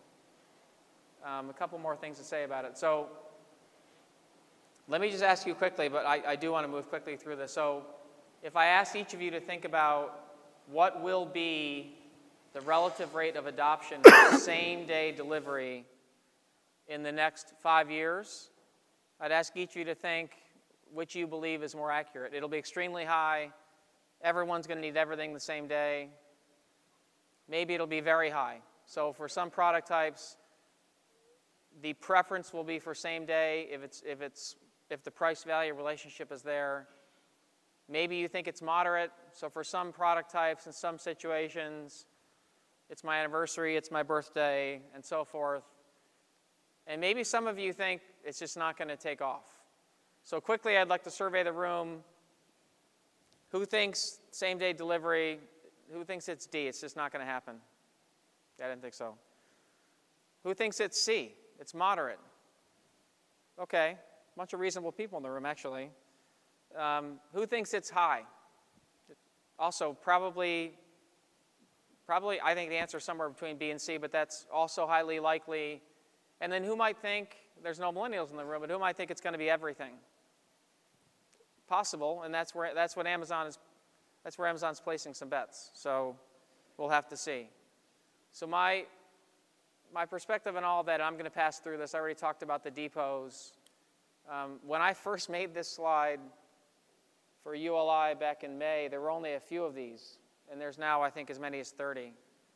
Speaker 1: a couple more things to say about it. So let me just ask you quickly, but I do want to move quickly through this. So if I ask each of you to think about what will be the relative rate of adoption of same-day delivery in the next 5 years, I'd ask each of you to think which you believe is more accurate. It'll be extremely high. Everyone's going to need everything the same day. Maybe it'll be very high. So for some product types, the preference will be for same day. If it's if the price-value relationship is there. Maybe you think it's moderate. So for some product types, in some situations, it's my anniversary, it's my birthday, and so forth. And maybe some of you think it's just not going to take off. So quickly, I'd like to survey the room. Who thinks same-day delivery? Who thinks it's D? It's just not going to happen. I didn't think so. Who thinks it's C? It's moderate. Okay, a bunch of reasonable people in the room, actually. Who thinks it's high? Also, probably, I think the answer is somewhere between B and C, but that's also highly likely. And then who might think, there's no millennials in the room, but who might think it's going to be everything? Possible, and that's where Amazon's placing some bets. So we'll have to see. So my perspective on all of that, I'm going to pass through this. I already talked about the depots. When I first made this slide for ULI back in May, there were only a few of these, and there's now, I think, as many as 30.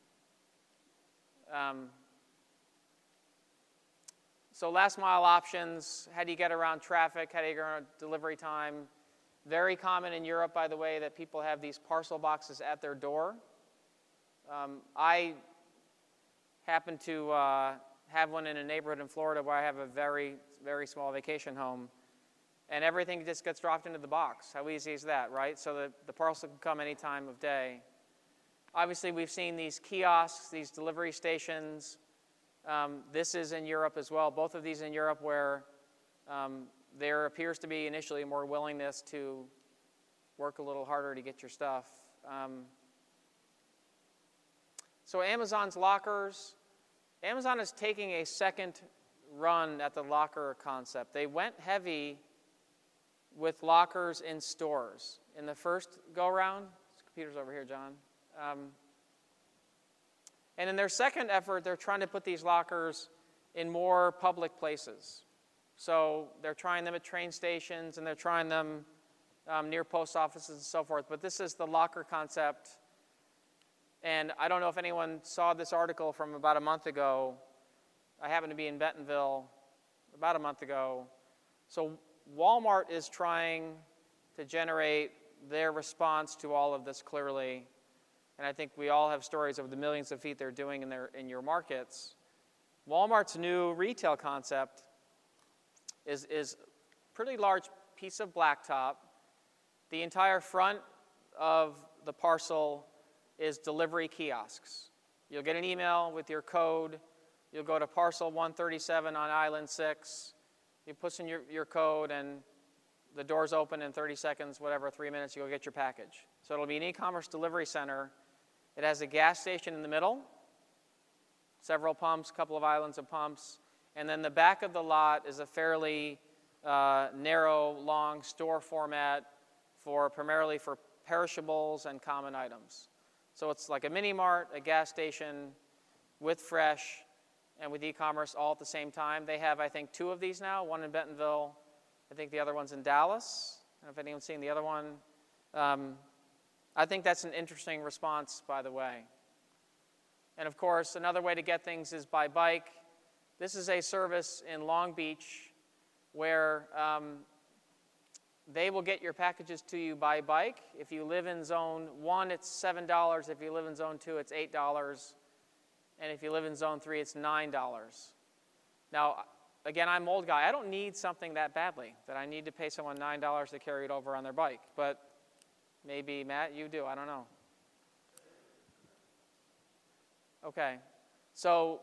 Speaker 1: So last mile options, how do you get around traffic? How do you get around delivery time? Very common in Europe, by the way, that people have these parcel boxes at their door. I happen to have one in a neighborhood in Florida where I have a very, very small vacation home. And everything just gets dropped into the box. How easy is that, right? So that the parcel can come any time of day. Obviously, we've seen these kiosks, these delivery stations. This is in Europe as well. Both of these in Europe where there appears to be initially more willingness to work a little harder to get your stuff. So Amazon's lockers. Amazon is taking a second run at the locker concept. They went heavy with lockers in stores. In the first go-round, this computer's over here, John. And in their second effort, they're trying to put these lockers in more public places. So they're trying them at train stations, and they're trying them near post offices and so forth. But this is the locker concept. And I don't know if anyone saw this article from about a month ago. I happened to be in Bentonville about a month ago. So Walmart is trying to generate their response to all of this clearly. And I think we all have stories of the millions of feet they're doing in your markets. Walmart's new retail concept is a pretty large piece of blacktop. The entire front of the parcel is delivery kiosks. You'll get an email with your code. You'll go to parcel 137 on Island 6. You push in your code, and the doors open in 30 seconds, whatever, 3 minutes, you'll get your package. So it'll be an e-commerce delivery center. It has a gas station in the middle, several pumps, a couple of islands of pumps, and then the back of the lot is a fairly narrow, long store format primarily for perishables and common items. So it's like a mini mart, a gas station with fresh and with e-commerce all at the same time. They have, I think, 2 of these now, one in Bentonville. I think the other one's in Dallas. I don't know if anyone's seen the other one. I think that's an interesting response, by the way. And of course, another way to get things is by bike. This is a service in Long Beach where they will get your packages to you by bike. If you live in Zone 1, it's $7. If you live in Zone 2, it's $8. And if you live in Zone 3, it's $9. Now, again, I'm an old guy. I don't need something that badly that I need to pay someone $9 to carry it over on their bike. But maybe, Matt, you do. I don't know. Okay. So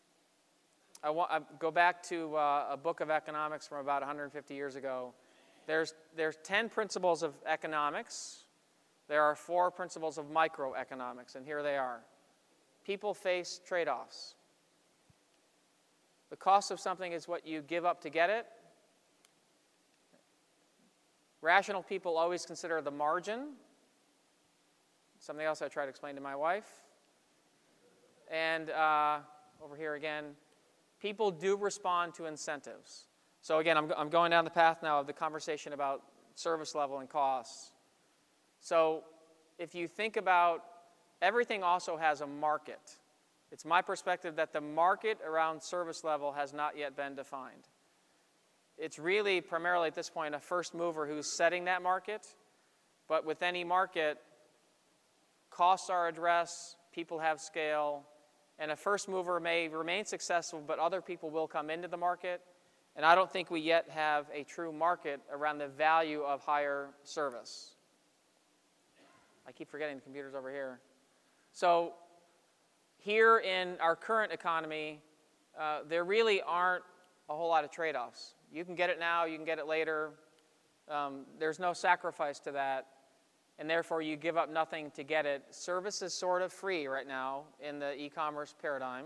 Speaker 1: I go back to a book of economics from about 150 years ago. There's 10 principles of economics. There are 4 principles of microeconomics, and here they are. People face trade-offs. The cost of something is what you give up to get it. Rational people always consider the margin. Something else I try to explain to my wife. And over here again, people do respond to incentives. So again, I'm going down the path now of the conversation about service level and costs. So if you think about everything also has a market. It's my perspective that the market around service level has not yet been defined. it's really primarily at this point a first mover who's setting that market. But with any market, costs are addressed, people have scale, and a first mover may remain successful, but other people will come into the market. And I don't think we yet have a true market around the value of higher service. I keep forgetting the computer's over here. So here in our current economy, there really aren't a whole lot of trade-offs. You can get it now, you can get it later. There's no sacrifice to that, and therefore you give up nothing to get it. Service is sort of free right now in the e-commerce paradigm.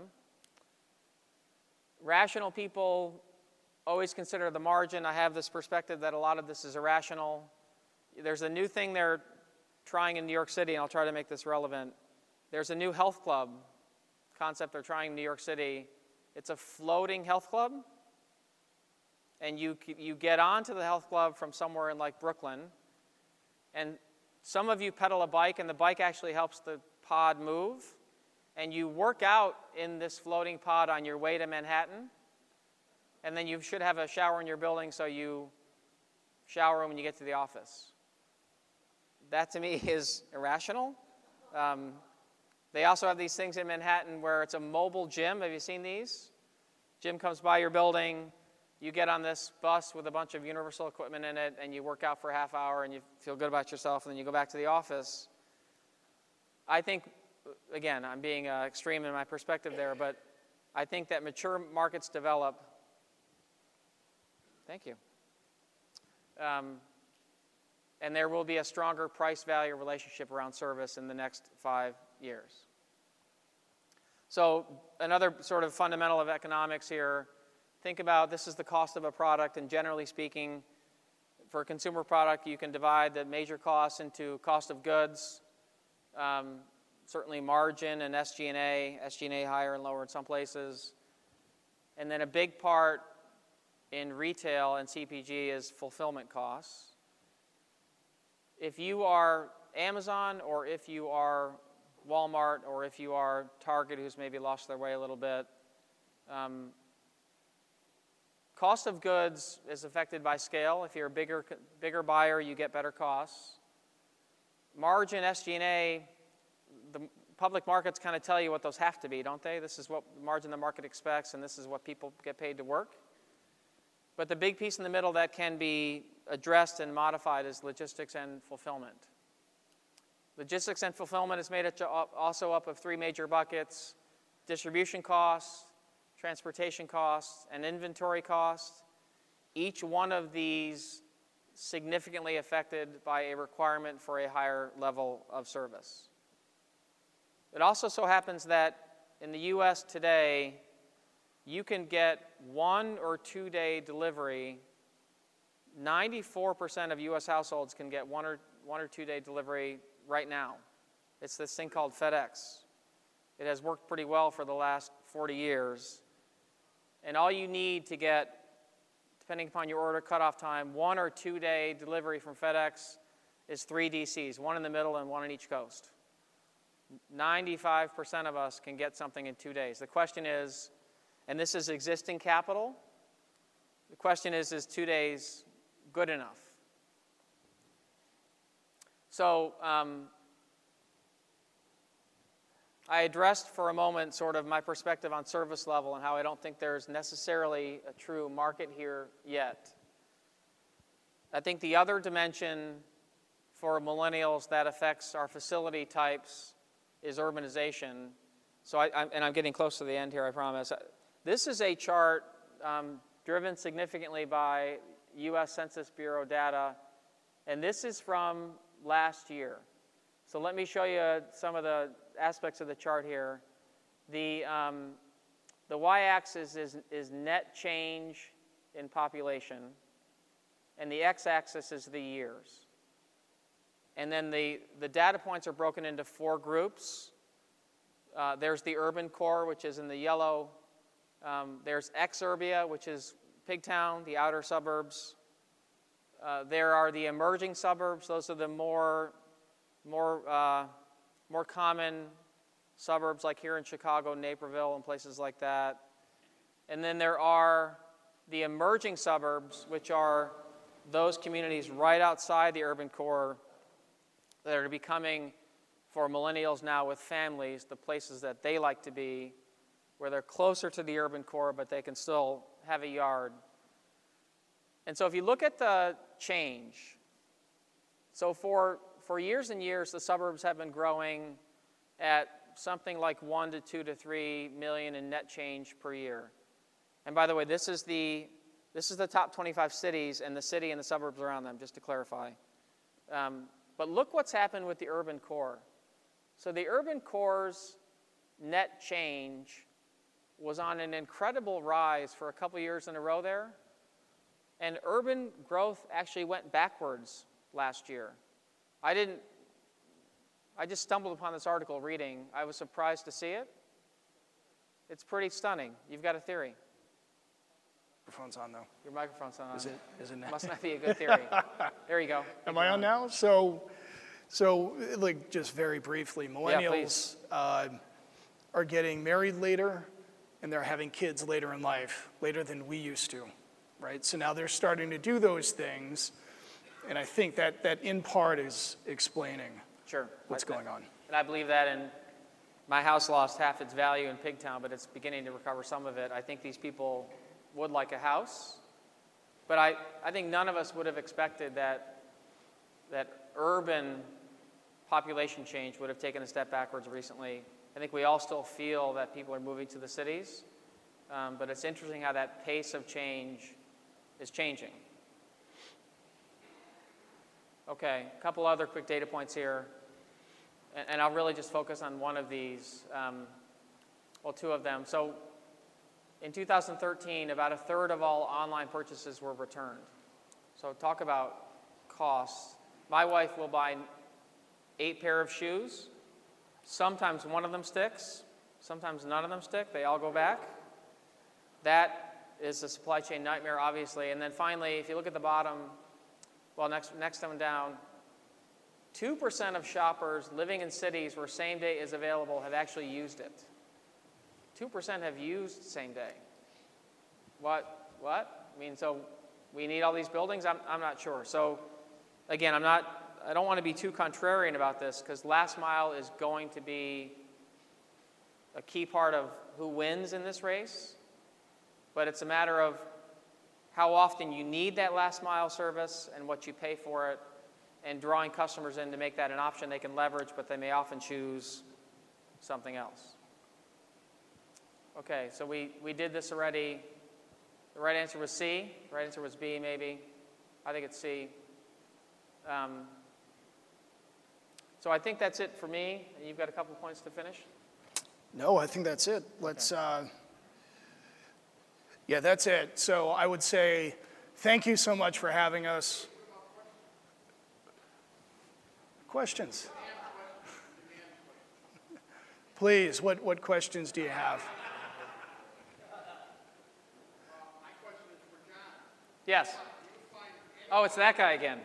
Speaker 1: Rational people always consider the margin. I have this perspective that a lot of this is irrational. There's a new thing they're trying in New York City, and I'll try to make this relevant. There's a new health club concept they're trying in New York City. It's a floating health club, and you get onto the health club from somewhere in like Brooklyn, and some of you pedal a bike, and the bike actually helps the pod move, and you work out in this floating pod on your way to Manhattan, and then you should have a shower in your building, so you shower when you get to the office. That, to me, is irrational. They also have these things in Manhattan where it's a mobile gym. Have you seen these? Gym comes by your building. You get on this bus with a bunch of universal equipment in it, and you work out for a half hour, and you feel good about yourself, and then you go back to the office. I think, again, I'm being extreme in my perspective there, but I think that mature markets develop. Thank you. And there will be a stronger price-value relationship around service in the next 5 years. So another sort of fundamental of economics here, think about this is the cost of a product, and generally speaking, for a consumer product, you can divide the major costs into cost of goods, certainly margin and SG&A higher and lower in some places. And then a big part in retail and CPG is fulfillment costs. If you are Amazon, or if you are Walmart, or if you are Target, who's maybe lost their way a little bit, cost of goods is affected by scale. If you're a bigger buyer, you get better costs. Margin, SG&A, the public markets kind of tell you what those have to be, don't they? This is what margin the market expects, and this is what people get paid to work. But the big piece in the middle that can be addressed and modified is logistics and fulfillment. Logistics and fulfillment is made also up of 3 major buckets: distribution costs, transportation costs, and inventory costs. Each one of these significantly affected by a requirement for a higher level of service. It also so happens that in the US today, you can get 1 or 2 day delivery. 94% of US households can get 1 or 2 day delivery right now. It's this thing called FedEx. It has worked pretty well for the last 40 years. And all you need to get, depending upon your order cutoff time, 1 or 2 day delivery from FedEx is 3 DCs, 1 in the middle and 1 on each coast. 95% of us can get something in 2 days. The question is, and this is existing capital, the question is 2 days good enough? So I addressed for a moment sort of my perspective on service level and how I don't think there's necessarily a true market here yet. I think the other dimension for millennials that affects our facility types is urbanization. So I'm getting close to the end here, I promise. This is a chart driven significantly by U.S. Census Bureau data, and this is from last year. So let me show you some of the aspects of the chart here. The y-axis is net change in population, and the x-axis is the years. And then the data points are broken into 4 groups. There's the urban core, which is in the yellow. There's exurbia, which is Pigtown, the outer suburbs. There are the emerging suburbs. Those are the more common suburbs, like here in Chicago, Naperville, and places like that. And then there are the emerging suburbs, which are those communities right outside the urban core that are becoming, for millennials now with families, the places that they like to be, where they're closer to the urban core, but they can still have a yard. And so if you look at the change, so for years and years, the suburbs have been growing at something like 1 to 2 to 3 million in net change per year. And by the way, this is the top 25 cities and the city and the suburbs around them, just to clarify. But look what's happened with the urban core. So the urban core's net change was on an incredible rise for a couple years in a row there. And urban growth actually went backwards last year. I just stumbled upon this article reading. I was surprised to see it. It's pretty stunning. You've got a theory.
Speaker 2: Microphone's on, though.
Speaker 1: Your microphone's on.
Speaker 2: Is it now?
Speaker 1: Must not be a good theory. There you go.
Speaker 2: Am I on now? So, like, just very briefly, millennials are getting married later, and they're having kids later in life, later than we used to, right? So now they're starting to do those things, and I think that in part is explaining what's going on.
Speaker 1: And I believe that, and my house lost half its value in Pigtown, but it's beginning to recover some of it. I think these people would like a house, but I think none of us would have expected that urban population change would have taken a step backwards recently. I think we all still feel that people are moving to the cities, but it's interesting how that pace of change is changing. Okay, a couple other quick data points here, and I'll really just focus on one of these, well, two of them. So in 2013, about a third of all online purchases were returned. So talk about costs. My wife will buy 8 pair of shoes. Sometimes one of them sticks. Sometimes none of them stick. They all go back. That is a supply chain nightmare, obviously. And then finally, if you look at the bottom, well, next one down, 2% of shoppers living in cities where same day is available have actually used it. 2% have used same day. What? I mean, so we need all these buildings? I'm not sure. So again, I don't want to be too contrarian about this, because last mile is going to be a key part of who wins in this race. But it's a matter of how often you need that last mile service and what you pay for it, and drawing customers in to make that an option they can leverage, but they may often choose something else. Okay, so we did this already. The right answer was C. The right answer was B, maybe. I think it's C. So I think that's it for me. You've got a couple points to finish?
Speaker 2: No, I think that's it. Let's, yeah, that's it. So I would say thank you so much for having us. Questions? Please, what questions do you have?
Speaker 1: Yes. Oh, it's that guy again.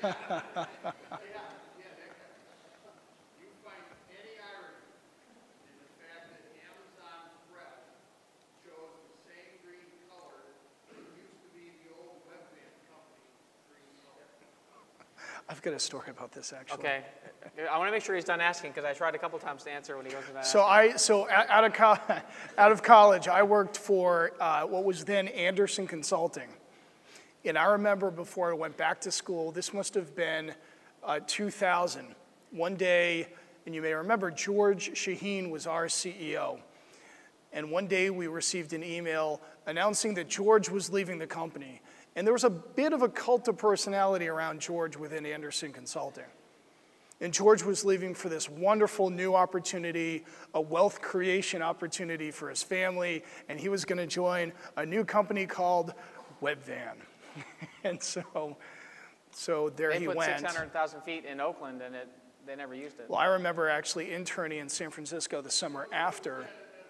Speaker 2: I've got a story about this, actually.
Speaker 1: Okay. I want to make sure he's done asking, because I tried a couple times to answer when he wasn't done asking.
Speaker 2: So out of college, I worked for what was then Anderson Consulting. And I remember before I went back to school, this must have been 2000. One day, and you may remember, George Shaheen was our CEO. And one day we received an email announcing that George was leaving the company. And there was a bit of a cult of personality around George within Anderson Consulting. And George was leaving for this wonderful new opportunity, a wealth creation opportunity for his family, and he was going to join a new company called Webvan. And so there he went.
Speaker 1: They put 600,000 feet in Oakland, and they never used it.
Speaker 2: Well, I remember actually interning in San Francisco the summer after.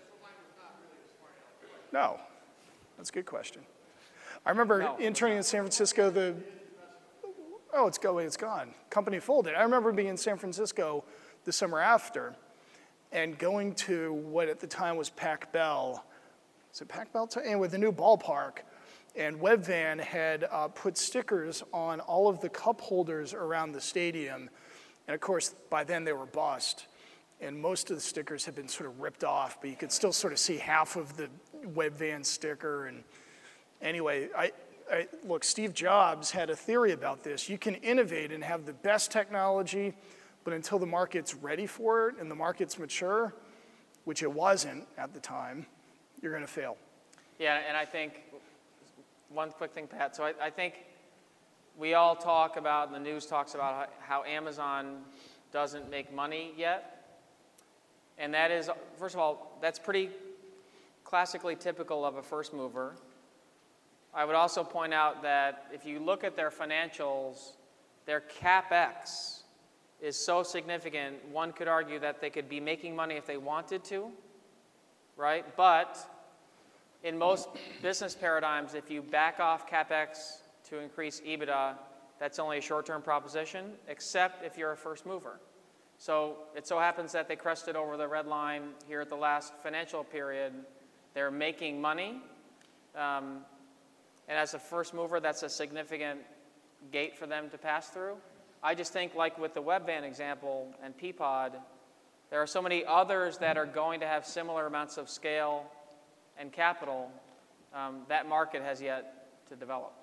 Speaker 2: No, that's a good question. I remember interning in San Francisco, it's gone. Company folded. I remember being in San Francisco the summer after and going to what at the time was Pac Bell. Is it Pac Bell? Anyway, the new ballpark. And Webvan had put stickers on all of the cup holders around the stadium. And of course, by then they were bust. And most of the stickers had been sort of ripped off, but you could still sort of see half of the Webvan sticker. And anyway, look, Steve Jobs had a theory about this. You can innovate and have the best technology, but until the market's ready for it and the market's mature, which it wasn't at the time, you're going to fail.
Speaker 1: Yeah, and I think one quick thing, Pat. So I think we all talk about, and the news talks about how Amazon doesn't make money yet. And that is, first of all, that's pretty classically typical of a first mover. I would also point out that if you look at their financials, their CapEx is so significant, one could argue that they could be making money if they wanted to, right? But in most business paradigms, if you back off CapEx to increase EBITDA, that's only a short-term proposition, except if you're a first mover. So it so happens that they crested over the red line here at the last financial period. They're making money. And as a first mover, that's a significant gate for them to pass through. I just think, like with the Webvan example and Peapod, there are so many others that are going to have similar amounts of scale and capital. That market has yet to develop.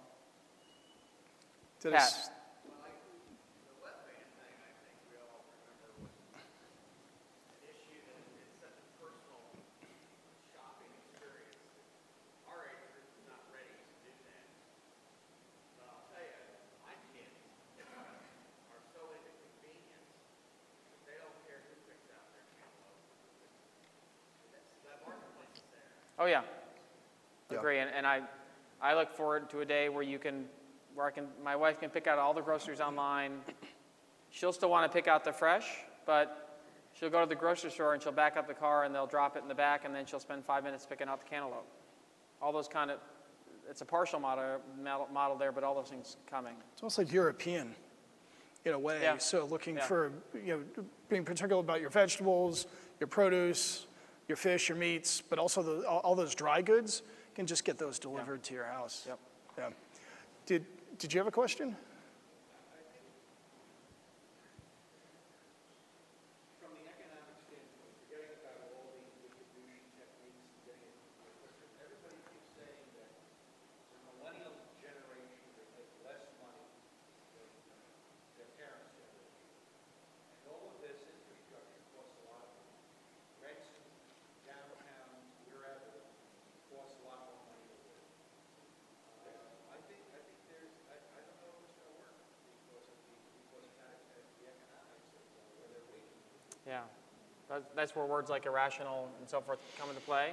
Speaker 1: Pat. Oh yeah, agree. And I look forward to a day where my wife can pick out all the groceries online. She'll still want to pick out the fresh, but she'll go to the grocery store and she'll back up the car and they'll drop it in the back and then she'll spend 5 minutes picking out the cantaloupe. All those kind of, it's a partial model there, but all those things coming.
Speaker 2: It's almost like European in a way.
Speaker 1: Yeah.
Speaker 2: So looking for, being particular about your vegetables, your produce, your fish, your meats, but also all those dry goods, you can just get those delivered to your house.
Speaker 1: Yep.
Speaker 2: Yeah. Did you have a question?
Speaker 3: From the economic standpoint, forgetting about all the distribution techniques and getting it quicker, everybody keeps saying that the millennial generation will make less money than their parents' generation. And all of this infrastructure costs a lot of money. Rents, downtown, wherever, costs a lot more money to live. I think there's, I don't know if it's going to work because of the economics of where they're waiting.
Speaker 1: Yeah, that's where words like irrational and so forth come into play.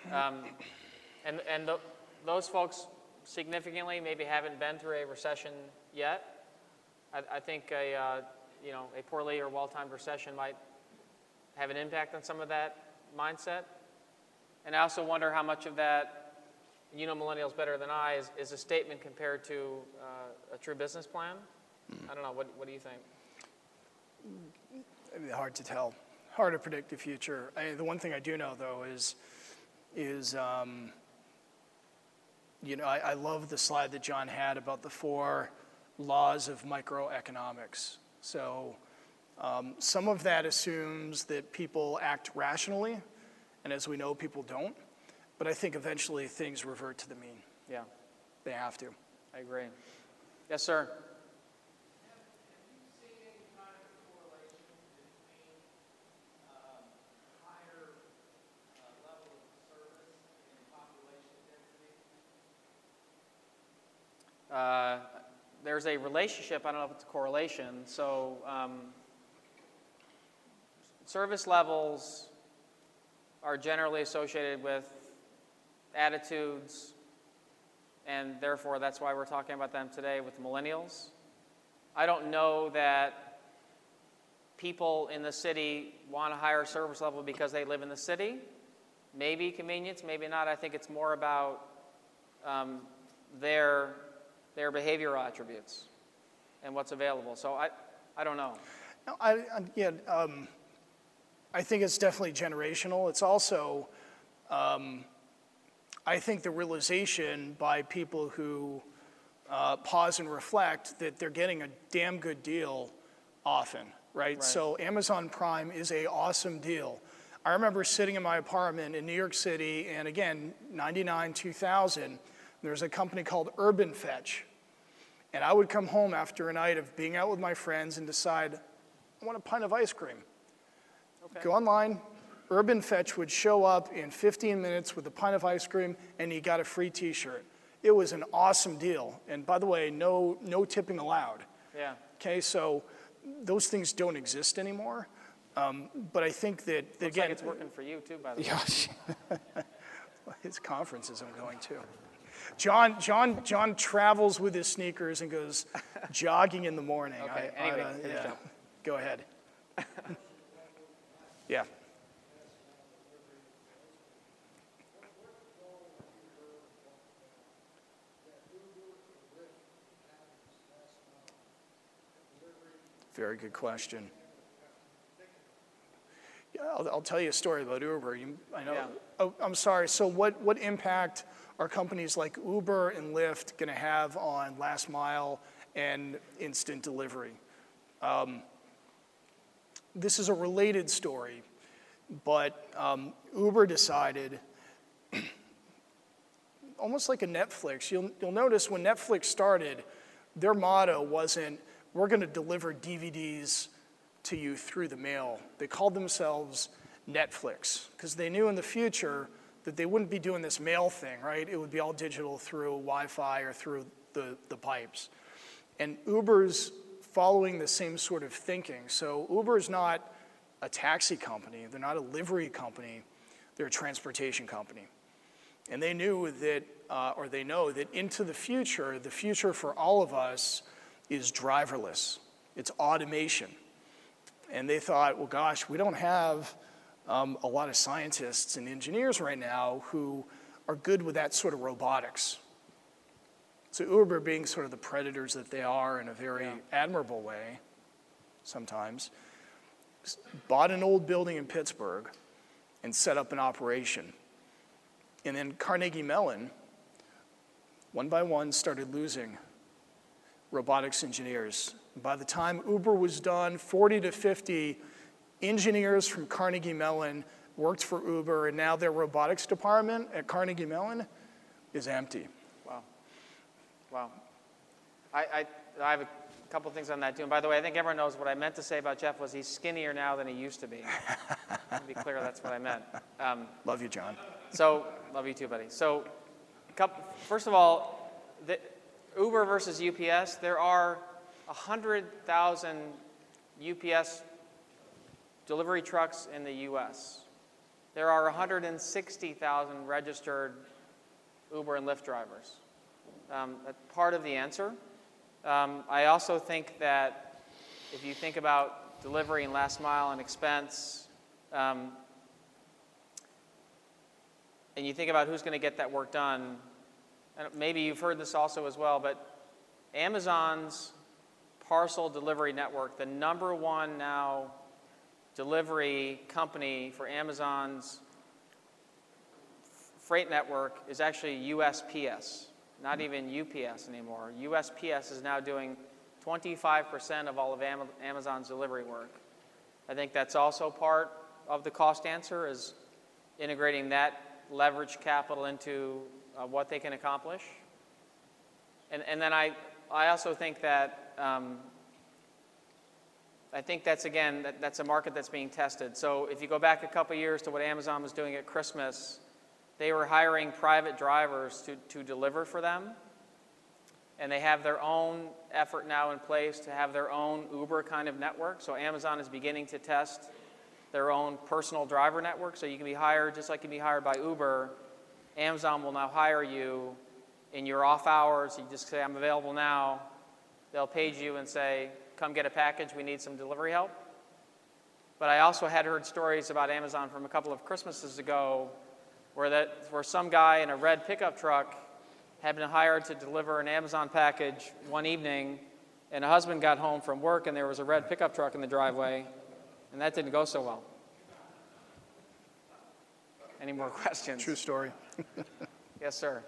Speaker 1: Those folks significantly maybe haven't been through a recession yet. I think a poorly or well-timed recession might have an impact on some of that mindset. And I also wonder how much of that, you know millennials better than I, is a statement compared to a true business plan. I don't know, what do you think?
Speaker 2: It'd be hard to tell. Hard to predict the future. The one thing I do know, though, is I love the slide that John had about the 4 laws of microeconomics. So some of that assumes that people act rationally, and as we know, people don't. But I think eventually things revert to the mean.
Speaker 1: Yeah,
Speaker 2: They have to.
Speaker 1: I agree. Yes, sir. There's a relationship, I don't know if it's a correlation. So service levels are generally associated with attitudes, and therefore that's why we're talking about them today with millennials. I don't know that people in the city want a higher service level because they live in the city. Maybe convenience, maybe not. I think it's more about their behavioral attributes and what's available. So I don't know.
Speaker 2: No, I think it's definitely generational. It's also, I think the realization by people who pause and reflect that they're getting a damn good deal often, right? So Amazon Prime is an awesome deal. I remember sitting in my apartment in New York City, and again, 99, 2000, there's a company called Urban Fetch. And I would come home after a night of being out with my friends and decide, I want a pint of ice cream. Go online, Urban Fetch would show up in 15 minutes with a pint of ice cream, and you got a free t-shirt. It was an awesome deal. And by the way, no tipping allowed.
Speaker 1: Yeah.
Speaker 2: Okay, so those things don't exist anymore. But I think that,
Speaker 1: Looks
Speaker 2: again,
Speaker 1: like it's working for you too, by the way.
Speaker 2: yeah, his conferences I'm going to. John travels with his sneakers and goes jogging in the morning.
Speaker 1: Okay, anyway, finish
Speaker 2: yeah.
Speaker 1: up.
Speaker 2: Go ahead. Yeah. Very good question. Yeah, I'll tell you a story about Uber. I know.
Speaker 1: Yeah.
Speaker 2: Oh, I'm sorry. So what impact are companies like Uber and Lyft going to have on last mile and instant delivery? This is a related story, but Uber decided, almost like a Netflix. You'll notice when Netflix started, their motto wasn't, we're going to deliver DVDs to you through the mail. They called themselves Netflix because they knew in the future that they wouldn't be doing this mail thing, right? It would be all digital through Wi-Fi or through the pipes. And Uber's following the same sort of thinking. So Uber's not a taxi company. They're not a livery company. They're a transportation company. And they knew that, or they know that into the future for all of us is driverless. It's automation. And they thought, well, gosh, we don't have a lot of scientists and engineers right now who are good with that sort of robotics. So Uber, being sort of the predators that they are in a very admirable way sometimes, bought an old building in Pittsburgh and set up an operation. And then Carnegie Mellon, one by one, started losing robotics engineers. By the time Uber was done, 40 to 50 engineers from Carnegie Mellon worked for Uber, and now their robotics department at Carnegie Mellon is empty.
Speaker 1: Wow. I have a couple things on that too. And by the way, I think everyone knows what I meant to say about Jeff was he's skinnier now than he used to be. To be clear, that's what I meant.
Speaker 2: Love you, John.
Speaker 1: So, love you too, buddy. So, first of all, Uber versus UPS, there are 100,000 UPS delivery trucks in the U.S. There are 160,000 registered Uber and Lyft drivers. That's part of the answer. I also think that if you think about delivery and last mile and expense, and you think about who's going to get that work done, and maybe you've heard this also as well, but Amazon's parcel delivery network, the #1 now delivery company for Amazon's freight network is actually USPS. Not even UPS anymore. USPS is now doing 25% of all of Amazon's delivery work. I think that's also part of the cost answer, is integrating that leverage capital into what they can accomplish. And then I also think that that's a market that's being tested. So if you go back a couple years to what Amazon was doing at Christmas, they were hiring private drivers to deliver for them. And they have their own effort now in place to have their own Uber kind of network. So Amazon is beginning to test their own personal driver network. So you can be hired, just like you can be hired by Uber. Amazon will now hire you in your off hours. You just say, I'm available now. They'll page you and say, come get a package. We need some delivery help. But I also had heard stories about Amazon from a couple of Christmases ago where some guy in a red pickup truck had been hired to deliver an Amazon package one evening, and a husband got home from work and there was a red pickup truck in the driveway, and that didn't go so well. Any more questions?
Speaker 2: True story.
Speaker 1: Yes, sir.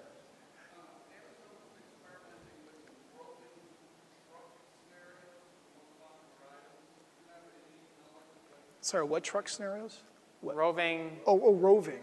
Speaker 2: Sorry, what truck scenarios?
Speaker 1: Roving,
Speaker 2: Oh, roving.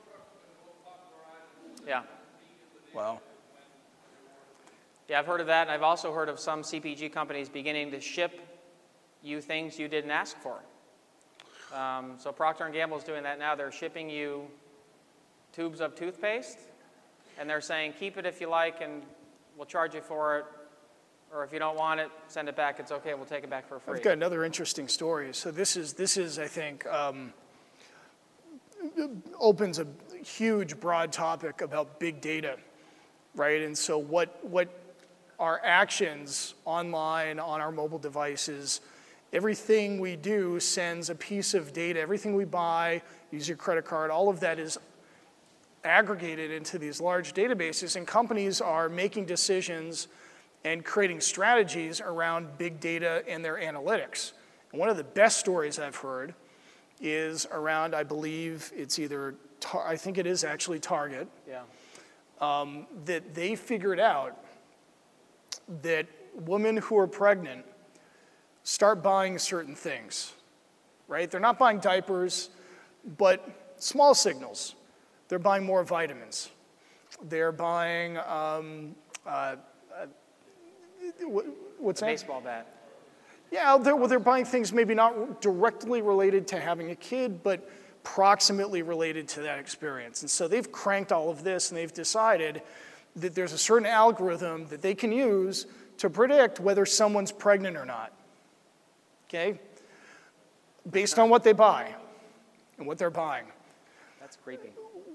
Speaker 1: yeah.
Speaker 2: Wow.
Speaker 1: Yeah, I've heard of that, and I've also heard of some CPG companies beginning to ship you things you didn't ask for. So Procter & Gamble is doing that now. They're shipping you tubes of toothpaste, and they're saying, keep it if you like, and we'll charge you for it. Or if you don't want it, send it back. It's okay. We'll take it back for free.
Speaker 2: I've got another interesting story. So this is I think, opens a huge, broad topic about big data, right? And so what our actions online, on our mobile devices, everything we do sends a piece of data. Everything we buy, use your credit card, all of that is aggregated into these large databases, and companies are making decisions and creating strategies around big data and their analytics. And one of the best stories I've heard is around, I believe it's either, I think it is actually Target,
Speaker 1: Yeah.
Speaker 2: that they figured out that women who are pregnant start buying certain things, right? They're not buying diapers, but small signals. They're buying more vitamins. They're buying, what's that?
Speaker 1: Baseball bat.
Speaker 2: Yeah, they're buying things maybe not directly related to having a kid, but proximately related to that experience. And so they've cranked all of this, and they've decided that there's a certain algorithm that they can use to predict whether someone's pregnant or not, okay? Based on what they buy and what they're buying.
Speaker 1: That's creepy.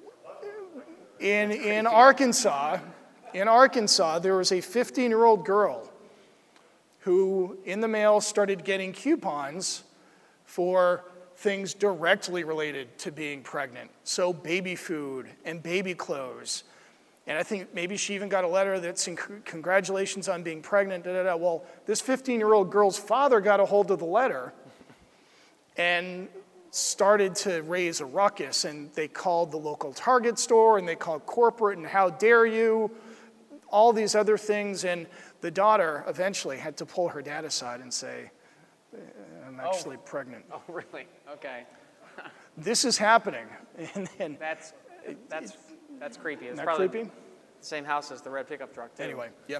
Speaker 2: In Arkansas, there was a 15-year-old girl who, in the mail, started getting coupons for things directly related to being pregnant. So baby food and baby clothes. And I think maybe she even got a letter that said, congratulations on being pregnant, da, da, da. Well, this 15-year-old girl's father got a hold of the letter and started to raise a ruckus, and they called the local Target store, and they called corporate, and how dare you, all these other things, and the daughter eventually had to pull her dad aside and say, I'm actually pregnant.
Speaker 1: Oh, really? Okay.
Speaker 2: This is happening. And
Speaker 1: That's creepy. It's
Speaker 2: isn't that
Speaker 1: probably
Speaker 2: creepy?
Speaker 1: the same house as the red pickup truck, too.
Speaker 2: Anyway, yep.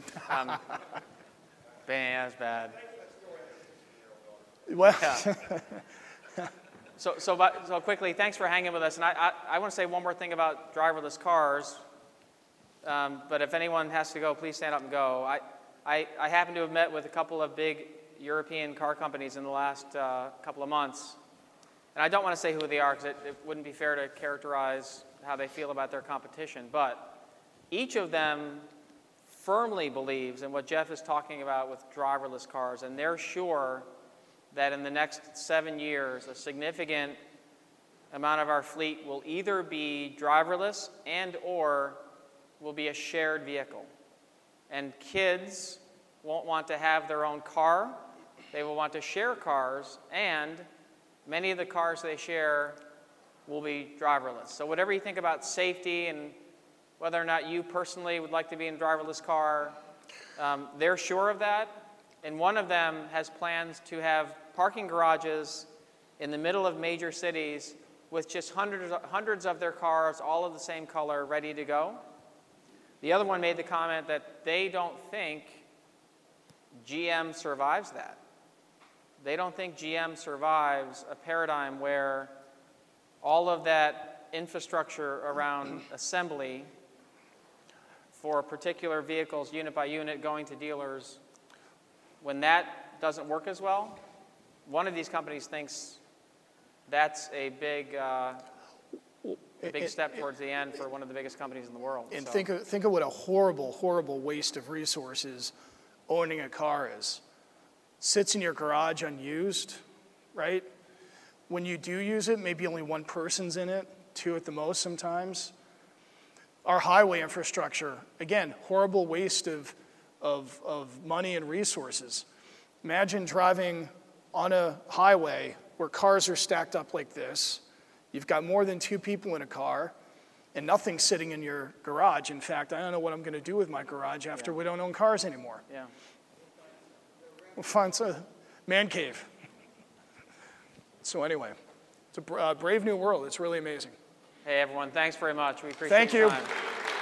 Speaker 1: That's bad.
Speaker 2: Well,
Speaker 1: Yeah. So quickly, thanks for hanging with us. And I want to say one more thing about driverless cars. But if anyone has to go, please stand up and go. I happen to have met with a couple of big European car companies in the last couple of months. And I don't want to say who they are because it wouldn't be fair to characterize how they feel about their competition. But each of them firmly believes in what Jeff is talking about with driverless cars. And they're sure that in the next 7 years, a significant amount of our fleet will either be driverless and or will be a shared vehicle. And kids won't want to have their own car. They will want to share cars, and many of the cars they share will be driverless. So whatever you think about safety and whether or not you personally would like to be in a driverless car, they're sure of that. And one of them has plans to have parking garages in the middle of major cities with just hundreds of their cars, all of the same color, ready to go. The other one made the comment that they don't think GM survives that. They don't think GM survives a paradigm where all of that infrastructure around assembly for particular vehicles, unit by unit, going to dealers, when that doesn't work as well, one of these companies thinks that's a big step towards the end for one of the biggest companies in the world.
Speaker 2: and
Speaker 1: So,
Speaker 2: think of what a horrible, horrible waste of resources owning a car is. Sits in your garage unused, right? When you do use it, maybe only one person's in it, two at the most sometimes. Our highway infrastructure, again, horrible waste of money and resources. Imagine driving on a highway where cars are stacked up like this. You've got more than two people in a car, and nothing's sitting in your garage. In fact, I don't know what I'm going to do with my garage after we don't own cars anymore.
Speaker 1: Yeah.
Speaker 2: We'll find a man cave. So anyway, it's a brave new world. It's really amazing.
Speaker 1: Hey, everyone, thanks very much. We appreciate
Speaker 2: Thank
Speaker 1: your
Speaker 2: you.
Speaker 1: time.